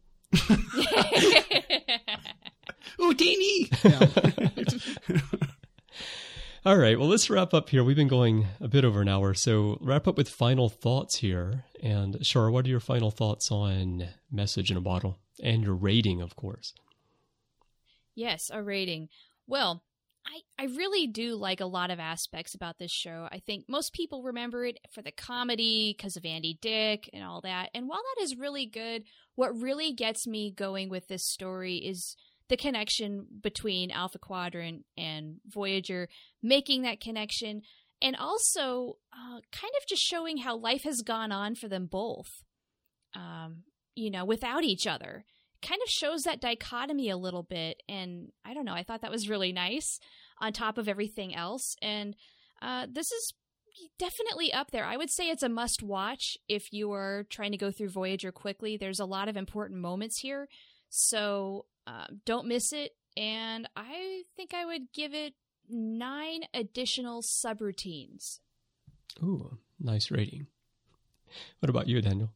Houdini. Yeah. All right, well, let's wrap up here. We've been going a bit over an hour, so wrap up with final thoughts here. And Shara, what are your final thoughts on Message in a Bottle and your rating, of course? Yes, a rating. Well, I, I really do like a lot of aspects about this show. I think most people remember it for the comedy because of Andy Dick and all that. And while that is really good, what really gets me going with this story is the connection between Alpha Quadrant and Voyager, making that connection, and also uh, kind of just showing how life has gone on for them both, um, you know, without each other. Kind of shows that dichotomy a little bit, and I don't know, I thought that was really nice on top of everything else. And uh, this is definitely up there. I would say it's a must watch if you are trying to go through Voyager quickly. There's a lot of important moments here, so uh, don't miss it. And I think I would give it nine additional subroutines. Ooh, nice rating. What about you, Daniel?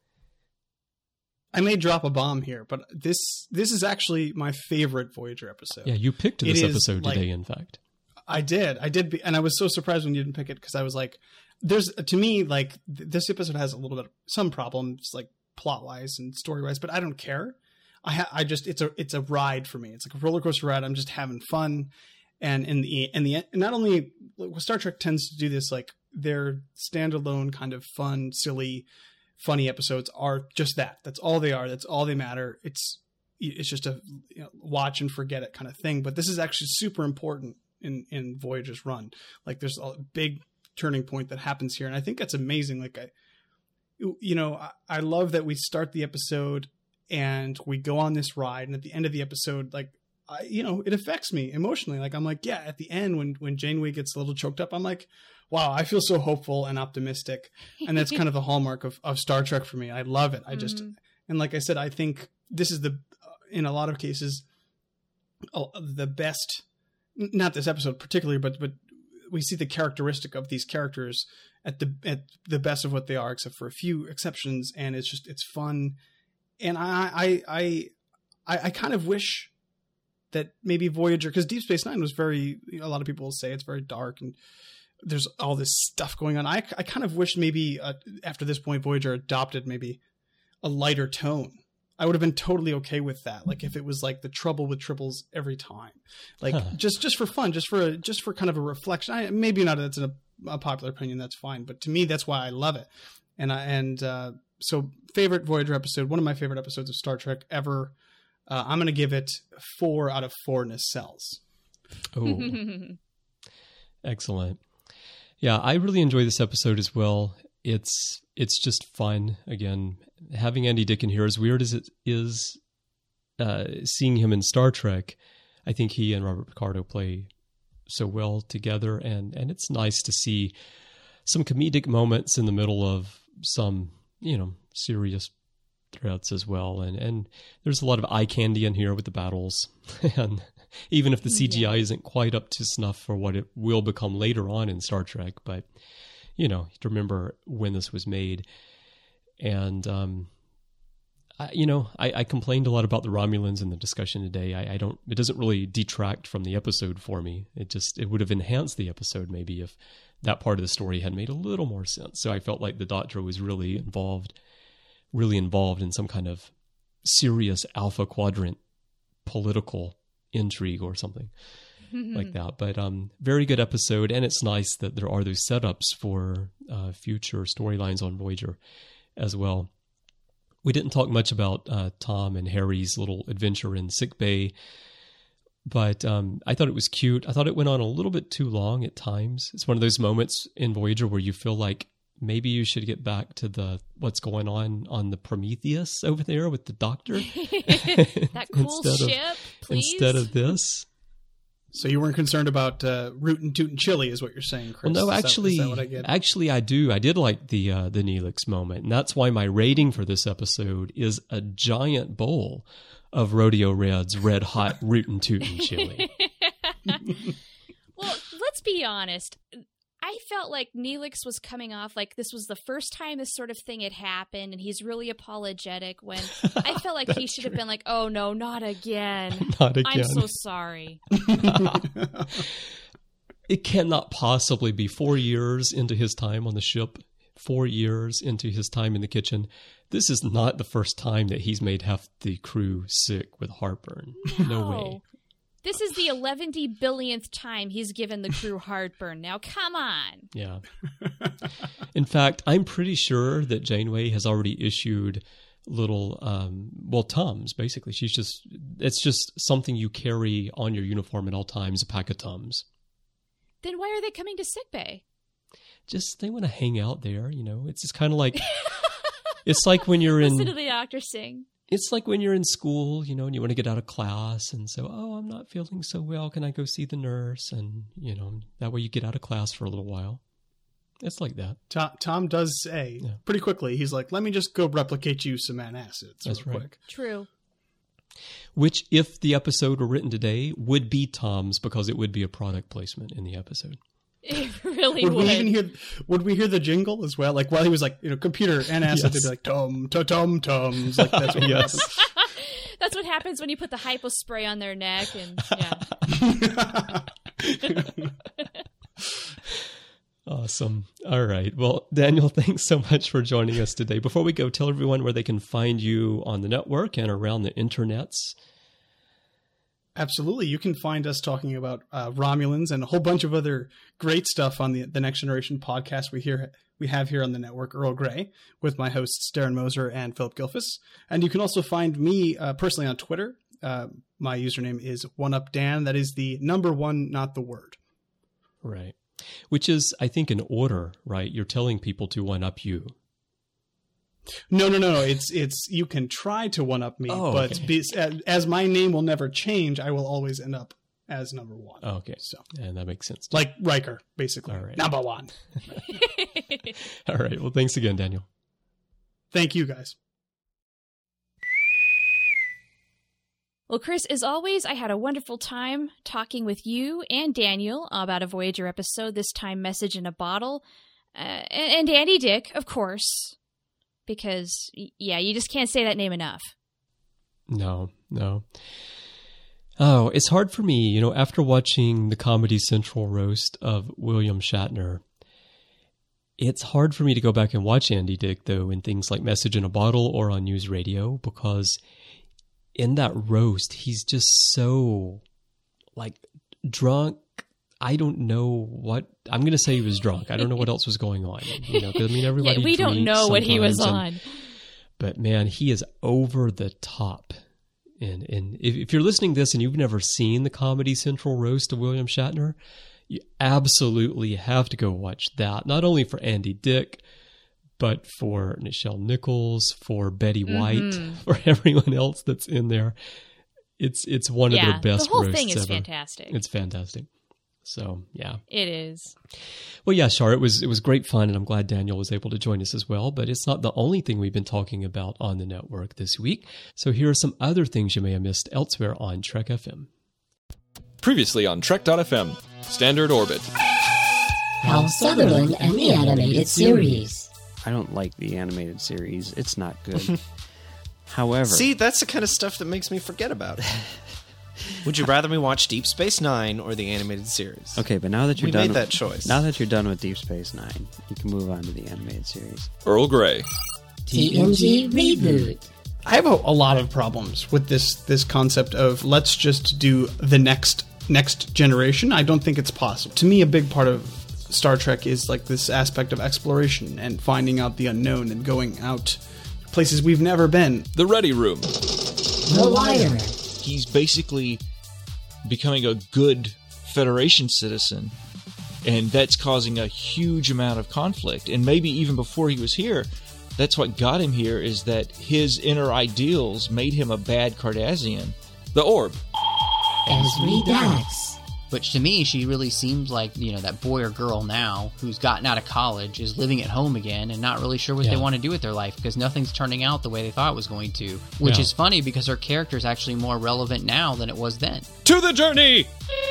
I may drop a bomb here, but this this is actually my favorite Voyager episode. Yeah, you picked It this is, episode like- today, in fact. I did. I did. Be, and I was so surprised when you didn't pick it because I was like, there's, to me, like, th- this episode has a little bit of some problems, like plot wise and story wise, but I don't care. I ha- I just, it's a, it's a ride for me. It's like a roller coaster ride. I'm just having fun. And in the, in the end, not only like, Star Trek tends to do this, like their standalone kind of fun, silly, funny episodes are just that. That's all they are. That's all they matter. It's, it's just a you know, watch and forget it kind of thing. But this is actually super important in, in Voyager's run. Like there's a big turning point that happens here. And I think that's amazing. Like I, you know, I, I love that we start the episode and we go on this ride. And at the end of the episode, like, I, you know, it affects me emotionally. Like I'm like, yeah, at the end when, when Janeway gets a little choked up, I'm like, wow, I feel so hopeful and optimistic. And that's kind of the hallmark of, of Star Trek for me. I love it. I just, Mhm. and like I said, I think this is the, in a lot of cases, oh, the best, not this episode particularly, but, but we see the characteristic of these characters at the, at the best of what they are, except for a few exceptions. And it's just, it's fun. And I, I, I, I, I kind of wish that maybe Voyager, because Deep Space Nine was very, a lot of people will say it's very dark and there's all this stuff going on. I, I kind of wish maybe uh, after this point, Voyager adopted maybe a lighter tone. I would have been totally okay with that. Like if it was like the trouble with triples every time, like Huh. just, just for fun, just for, a, just for kind of a reflection. I, maybe not that's a, a popular opinion. That's fine. But to me, that's why I love it. And I, and, uh, so favorite Voyager episode, one of my favorite episodes of Star Trek ever. Uh, I'm going to give it four out of four nacelles. Oh, excellent. Yeah, I really enjoy this episode as well. It's it's just fun. Again, having Andy Dick in here, as weird as it is, uh, seeing him in Star Trek, I think he and Robert Picardo play so well together, and and it's nice to see some comedic moments in the middle of some, you know, serious threats as well. And and there's a lot of eye candy in here with the battles, and even if the C G I Yeah. isn't quite up to snuff for what it will become later on in Star Trek, but you know, you have to remember when this was made. And um, I, you know, I, I complained a lot about the Romulans in the discussion today. I, I don't. It doesn't really detract from the episode for me. It just it would have enhanced the episode maybe if that part of the story had made a little more sense. So I felt like the Doctor was really involved, really involved in some kind of serious Alpha Quadrant political intrigue or something like that. But um, very good episode, and it's nice that there are those setups for uh, future storylines on Voyager as well. We didn't talk much about uh, Tom and Harry's little adventure in sickbay, but um, I thought it was cute. I thought it went on a little bit too long at times. It's one of those moments in Voyager where you feel like maybe you should get back to the what's going on on the Prometheus over there with the Doctor. That cool instead ship, of, please. Instead of this. So you weren't concerned about uh, rootin' tootin' chili, is what you're saying, Chris? Well, no, Is that- actually, is that what I get? actually, I do. I did like the uh, the Neelix moment, and that's why my rating for this episode is a giant bowl of Rodeo Red's red hot rootin' tootin' chili. Well, let's be honest. I felt like Neelix was coming off like this was the first time this sort of thing had happened, and he's really apologetic when I felt like he should have been like, oh, no, not again. Not again. I'm so sorry. It cannot possibly be four years into his time on the ship, four years into his time in the kitchen. This is not the first time that he's made half the crew sick with heartburn. No, no way. This is the eleven billionth time he's given the crew heartburn. Now, come on. Yeah. In fact, I'm pretty sure that Janeway has already issued little, um, well, Tums, basically. She's just, it's just something you carry on your uniform at all times, a pack of Tums. Then why are they coming to sickbay? Just, they want to hang out there, you know. It's just kind of like, it's like when you're in... Listen to the Doctor sing. It's like when you're in school, you know, and you want to get out of class, and so, oh, I'm not feeling so well. Can I go see the nurse? And, you know, that way you get out of class for a little while. It's like that. Tom, Tom does say Yeah. pretty quickly, he's like, let me just go replicate you some antacids That's real right. quick. True. Which, if the episode were written today, would be Tom's because it would be a product placement in the episode. It really Would would. we even hear? Would we hear the jingle as well? Like while he was like, you know, computer antacid, Yes. they'd be like, Tom, to Tom, Tums. Like that's what Yes. That's what happens when you put the hypo spray on their neck, and yeah. Awesome. All right. Well, Daniel, thanks so much for joining us today. Before we go, tell everyone where they can find you on the network and around the internets. Absolutely. You can find us talking about uh, Romulans and a whole bunch of other great stuff on the the Next Generation podcast we hear we have here on the network, Earl Grey, with my hosts Darren Moser and Philip Gilfus. And you can also find me uh, personally on Twitter. Uh, my username is OneUpDan. That is the number one, not the word. Right. Which is, I think, an order, right? You're telling people to one-up you. No, no, no, no. It's it's you can try to one up me, Oh, but okay. be, as my name will never change, I will always end up as number one. Oh, okay. So And that makes sense. too. like Riker, basically. All right. Number one. All right. Well, thanks again, Daniel. Thank you, guys. Well, Chris, as always, I had a wonderful time talking with you and Daniel about a Voyager episode, this time Message in a Bottle. Uh, and, and Andy Dick, of course. Because, y- yeah, you just can't say that name enough. No, no. Oh, it's hard for me, you know, after watching the Comedy Central roast of William Shatner, it's hard for me to go back and watch Andy Dick, though, in things like Message in a Bottle or on News Radio, because in that roast, he's just so, like, drunk. I don't know what, I'm going to say he was drunk. I don't know what else was going on. You know, 'cause, I mean, everybody Yeah, we don't drinks know what he was sometimes, and- on. But man, he is over the top. And and if, if you're listening to this and you've never seen the Comedy Central roast of William Shatner, you absolutely have to go watch that. Not only for Andy Dick, but for Nichelle Nichols, for Betty White, Mhm. for everyone else that's in there. It's it's one Yeah, of their best the whole roasts thing is ever. fantastic. It's fantastic. So yeah. It is. Well, yeah, Char, it was it was great fun, and I'm glad Daniel was able to join us as well. But it's not the only thing we've been talking about on the network this week. So here are some other things you may have missed elsewhere on Trek F M. Previously on Trek dot F M, Standard Orbit. Hal Sutherland and the animated series. I don't like the animated series. It's not good. However... See, that's the kind of stuff that makes me forget about it. Would you rather me watch Deep Space Nine or the animated series? Okay, but now that you're we done... We made that choice. Now that you're done with Deep Space Nine, you can move on to the animated series. Earl Grey. T N G Reboot. I have a, a lot of problems with this this concept of let's just do the next next generation. I don't think it's possible. To me, a big part of Star Trek is like this aspect of exploration and finding out the unknown and going out places we've never been. The Ready Room. The Wire. He's basically becoming a good Federation citizen, and that's causing a huge amount of conflict. And maybe even before he was here, that's what got him here, is that his inner ideals made him a bad Cardassian. The Orb. Ezri Dax. Which to me, she really seems like, you know, that boy or girl now who's gotten out of college, is living at home again and not really sure what Yeah. they want to do with their life because nothing's turning out the way they thought it was going to. Which Yeah. is funny because her character is actually more relevant now than it was then. To the Journey!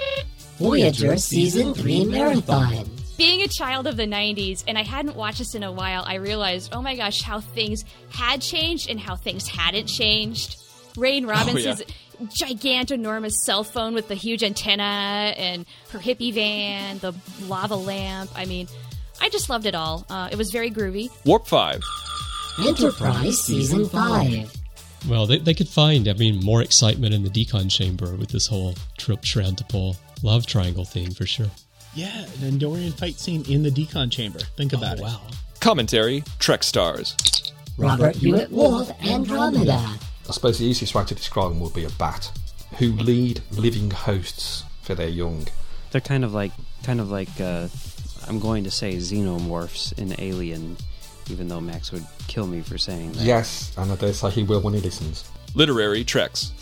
Voyager Season three Marathon. Being a child of the nineties, and I hadn't watched this in a while, I realized, oh my gosh, how things had changed and how things hadn't changed. Rain Robinson's Oh, gigantonormous cell phone with the huge antenna and her hippie van, the lava lamp. I mean, I just loved it all. Uh, it was very groovy. Warp five. Enterprise Season five. Well, they, they could find, I mean, more excitement in the decon chamber with this whole Trip Shrantipol love triangle thing for sure. Yeah, an Andorian fight scene in the decon chamber. Think about oh, it. Wow. Commentary, Trek Stars. Robert Hewitt Wolf, Andromeda. I suppose the easiest way to describe them would be a bat, who lead living hosts for their young. They're kind of like, kind of like, uh, I'm going to say xenomorphs in Alien, even though Max would kill me for saying that. Yes, and I dare say he will when he listens. Literary Treks.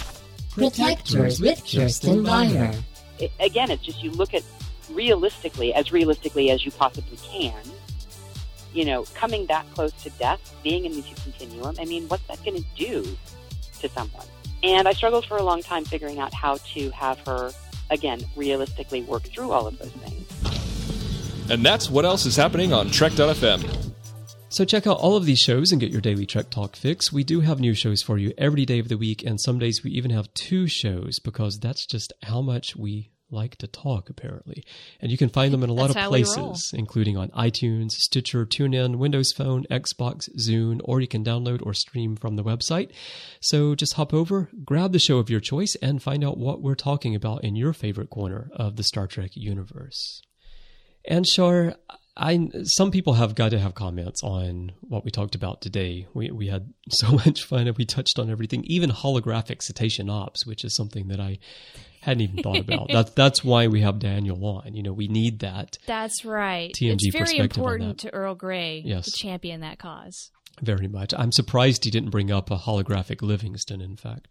Protectors with Kirsten Beyer. It, again, it's just you look at realistically, as realistically as you possibly can, you know, coming that close to death, being in the continuum, I mean, what's that going to do to someone? And I struggled for a long time figuring out how to have her, again, realistically work through all of those things. And that's what else is happening on Trek dot f m. So check out all of these shows and get your daily Trek Talk fix. We do have new shows for you every day of the week, and some days we even have two shows because that's just how much we like to talk, apparently. And you can find them in a lot of places, including on iTunes, Stitcher, TuneIn, Windows Phone, Xbox, Zune, or you can download or stream from the website. So just hop over, grab the show of your choice, and find out what we're talking about in your favorite corner of the Star Trek universe. And sure, I some people have got to have comments on what we talked about today. We we had so much fun and we touched on everything, even holographic cetacean ops, which is something that I hadn't even thought about. That's that's why we have Daniel on. You know, we need that. That's right. T N G it's very perspective on important that. to Earl Grey Yes. to champion that cause. Very much. I'm surprised he didn't bring up a holographic Livingston, in fact.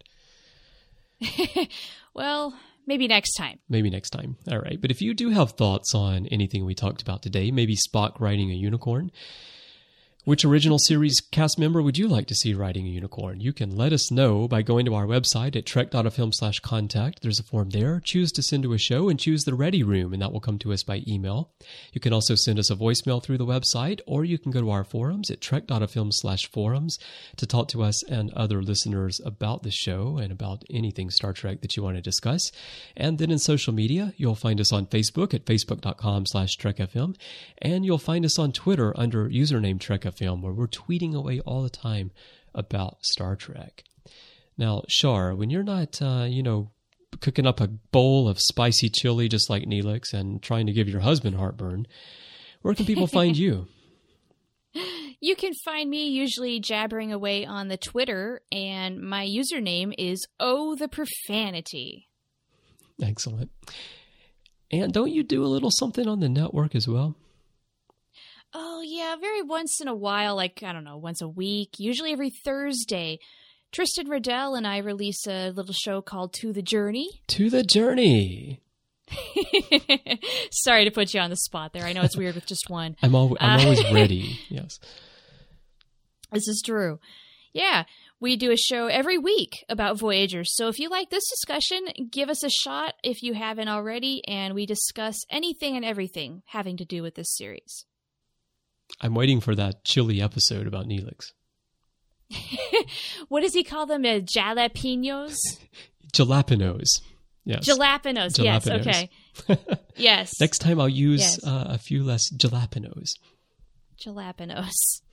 Well, maybe next time. Maybe next time. All right. But if you do have thoughts on anything we talked about today, maybe Spock riding a unicorn, which original series cast member would you like to see riding a unicorn? You can let us know by going to our website at trek dot f m slash contact. There's a form there. Choose to send to a show and choose the Ready Room, and that will come to us by email. You can also send us a voicemail through the website, or you can go to our forums at trek dot f m slash forums to talk to us and other listeners about the show and about anything Star Trek that you want to discuss. And then in social media, you'll find us on Facebook at facebook dot com slash trek f m, and you'll find us on Twitter under username TrekFM, where we're tweeting away all the time about Star Trek. Now, Shar, when you're not, uh, you know, cooking up a bowl of spicy chili just like Neelix and trying to give your husband heartburn, where can people find you? You can find me usually jabbering away on the Twitter, and my username is Oh the Profanity. Excellent. And don't you do a little something on the network as well? Oh, yeah, very once in a while, like, I don't know, once a week, usually every Thursday. Tristan Riddell and I release a little show called To the Journey. To the Journey. Sorry to put you on the spot there. I know it's weird with just one. I'm, al- I'm uh, always ready, yes. This is true. Yeah, we do a show every week about Voyager. So if you like this discussion, give us a shot if you haven't already, and we discuss anything and everything having to do with this series. I'm waiting for that chilly episode about Neelix. What does he call them? Uh, jalapenos? Jalapenos. Yes. Jalapenos. Yes. Okay. Yes. Next time I'll use Yes. uh, a few less jalapenos. Jalapenos.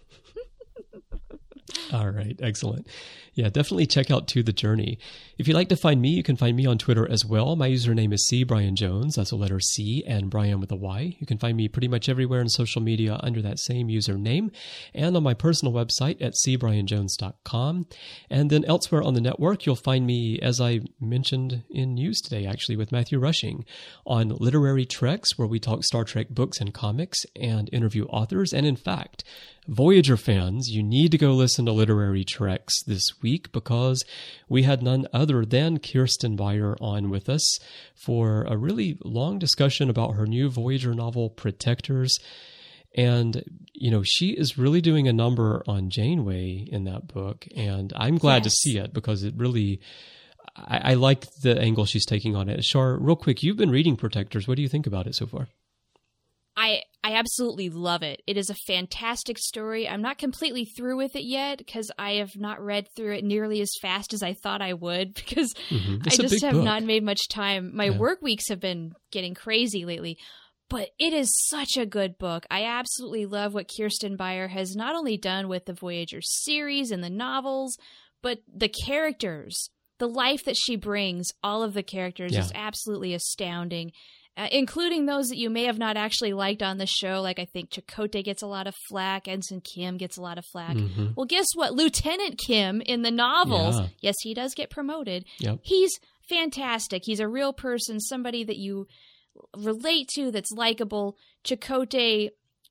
All right, excellent. Yeah, definitely check out To the Journey. If you'd like to find me, you can find me on Twitter as well. My username is C Brian Jones. That's a letter C and Brian with a Y. You can find me pretty much everywhere in social media under that same username, and on my personal website at c brian jones dot com. And then elsewhere on the network, you'll find me, as I mentioned in news today, actually, with Matthew Rushing, on Literary Treks, where we talk Star Trek books and comics and interview authors. And in fact, Voyager fans, you need to go listen to Literary Treks this week, because we had none other than Kirsten Beyer on with us for a really long discussion about her new Voyager novel, Protectors. And, you know, she is really doing a number on Janeway in that book, and I'm glad yes. to see it, because it really, I, I like the angle she's taking on it. Shar, real quick, you've been reading Protectors. What do you think about it so far? I I absolutely love it. It is a fantastic story. I'm not completely through with it yet, because I have not read through it nearly as fast as I thought I would, because mm-hmm. I just have book. not made much time. My yeah. work weeks have been getting crazy lately. But it is such a good book. I absolutely love what Kirsten Beyer has not only done with the Voyager series and the novels, but the characters, the life that she brings, all of the characters yeah. is absolutely astounding. Uh, including those that you may have not actually liked on the show. Like, I think Chakotay gets a lot of flack. Ensign Kim gets a lot of flack. Mm-hmm. Well, guess what? Lieutenant Kim in the novels, yeah. yes, he does get promoted. Yep. He's fantastic. He's a real person, somebody that you relate to, that's likable. Chakotay,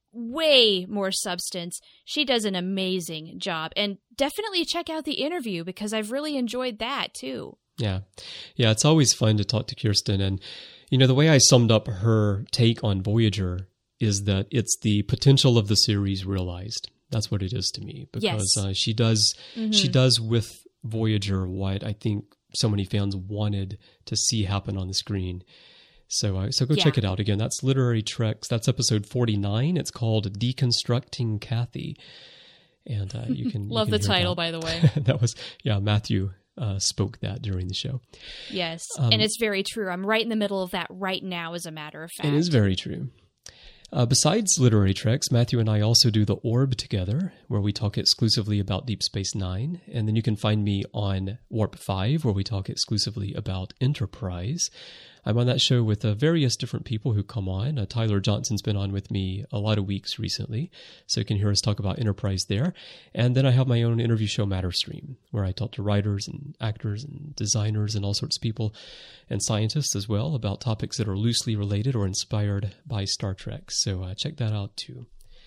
way more substance. She does an amazing job. And definitely check out the interview, because I've really enjoyed that, too. Yeah. Yeah, it's always fun to talk to Kirsten. And you know, the way I summed up her take on Voyager is that it's the potential of the series realized. That's what it is to me, because yes. uh, she does mm-hmm. she does with Voyager what I think so many fans wanted to see happen on the screen. So uh, so go yeah. check it out. Again, that's Literary Treks. That's episode forty-nine. It's called Deconstructing Kathy. And uh, you can love you can the title, that. by the way. That was, yeah, Matthew Uh, spoke that during the show. Yes, um, and it's very true. I'm right in the middle of that right now, as a matter of fact. It is very true. Uh, besides Literary Treks, Matthew and I also do The Orb together, where we talk exclusively about Deep Space Nine. And then you can find me on Warp five, where we talk exclusively about Enterprise. I'm on that show with uh, various different people who come on. Uh, Tyler Johnson's been on with me a lot of weeks recently, so you can hear us talk about Enterprise there. And then I have my own interview show, Matterstream, where I talk to writers and actors and designers and all sorts of people, and scientists as well, about topics that are loosely related or inspired by Star Trek. So uh, check that out too.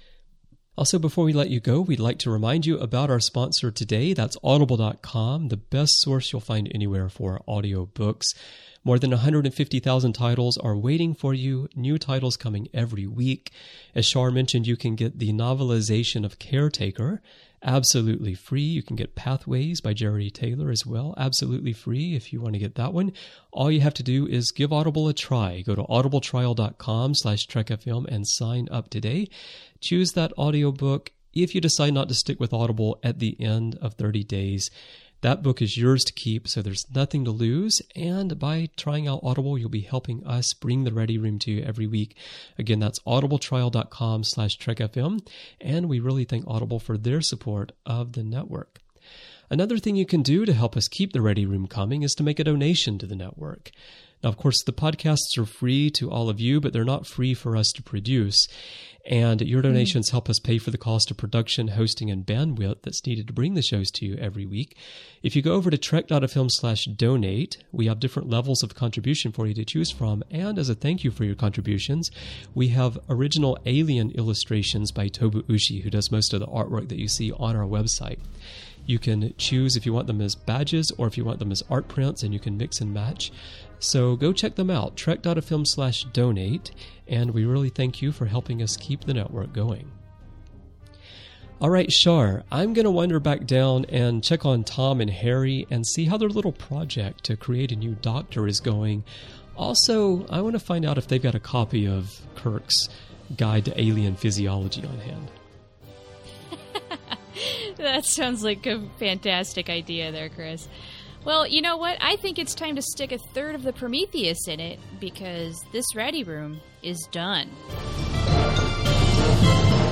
Also, before we let you go, we'd like to remind you about our sponsor today. That's audible dot com, the best source you'll find anywhere for audio books. More than one hundred fifty thousand titles are waiting for you, new titles coming every week. As Shar mentioned, you can get the novelization of Caretaker absolutely free. You can get Pathways by Jerry Taylor as well, absolutely free if you want to get that one. All you have to do is give Audible a try. Go to audible trial dot com slash trek f m and sign up today. Choose that audiobook. If you decide not to stick with Audible at the end of thirty days, that book is yours to keep, so there's nothing to lose. And by trying out Audible, you'll be helping us bring the Ready Room to you every week. Again, that's audible trial dot com slash trek f m. And we really thank Audible for their support of the network. Another thing you can do to help us keep the Ready Room coming is to make a donation to the network. Now, of course, the podcasts are free to all of you, but they're not free for us to produce. And your donations help us pay for the cost of production, hosting, and bandwidth that's needed to bring the shows to you every week. If you go over to trek dot f m slash donate, we have different levels of contribution for you to choose from. And as a thank you for your contributions, we have original Alien illustrations by Tobu Ushi, who does most of the artwork that you see on our website. You can choose if you want them as badges or if you want them as art prints, and you can mix and match. So go check them out, trek dot f m slash donate, and we really thank you for helping us keep the network going. All right, Shar, I'm going to wander back down and check on Tom and Harry and see how their little project to create a new doctor is going. Also, I want to find out if they've got a copy of Kirk's Guide to Alien Physiology on hand. That sounds like a fantastic idea there, Chris. Well, you know what? I think it's time to stick a third of the Prometheus in it, because this ready room is done.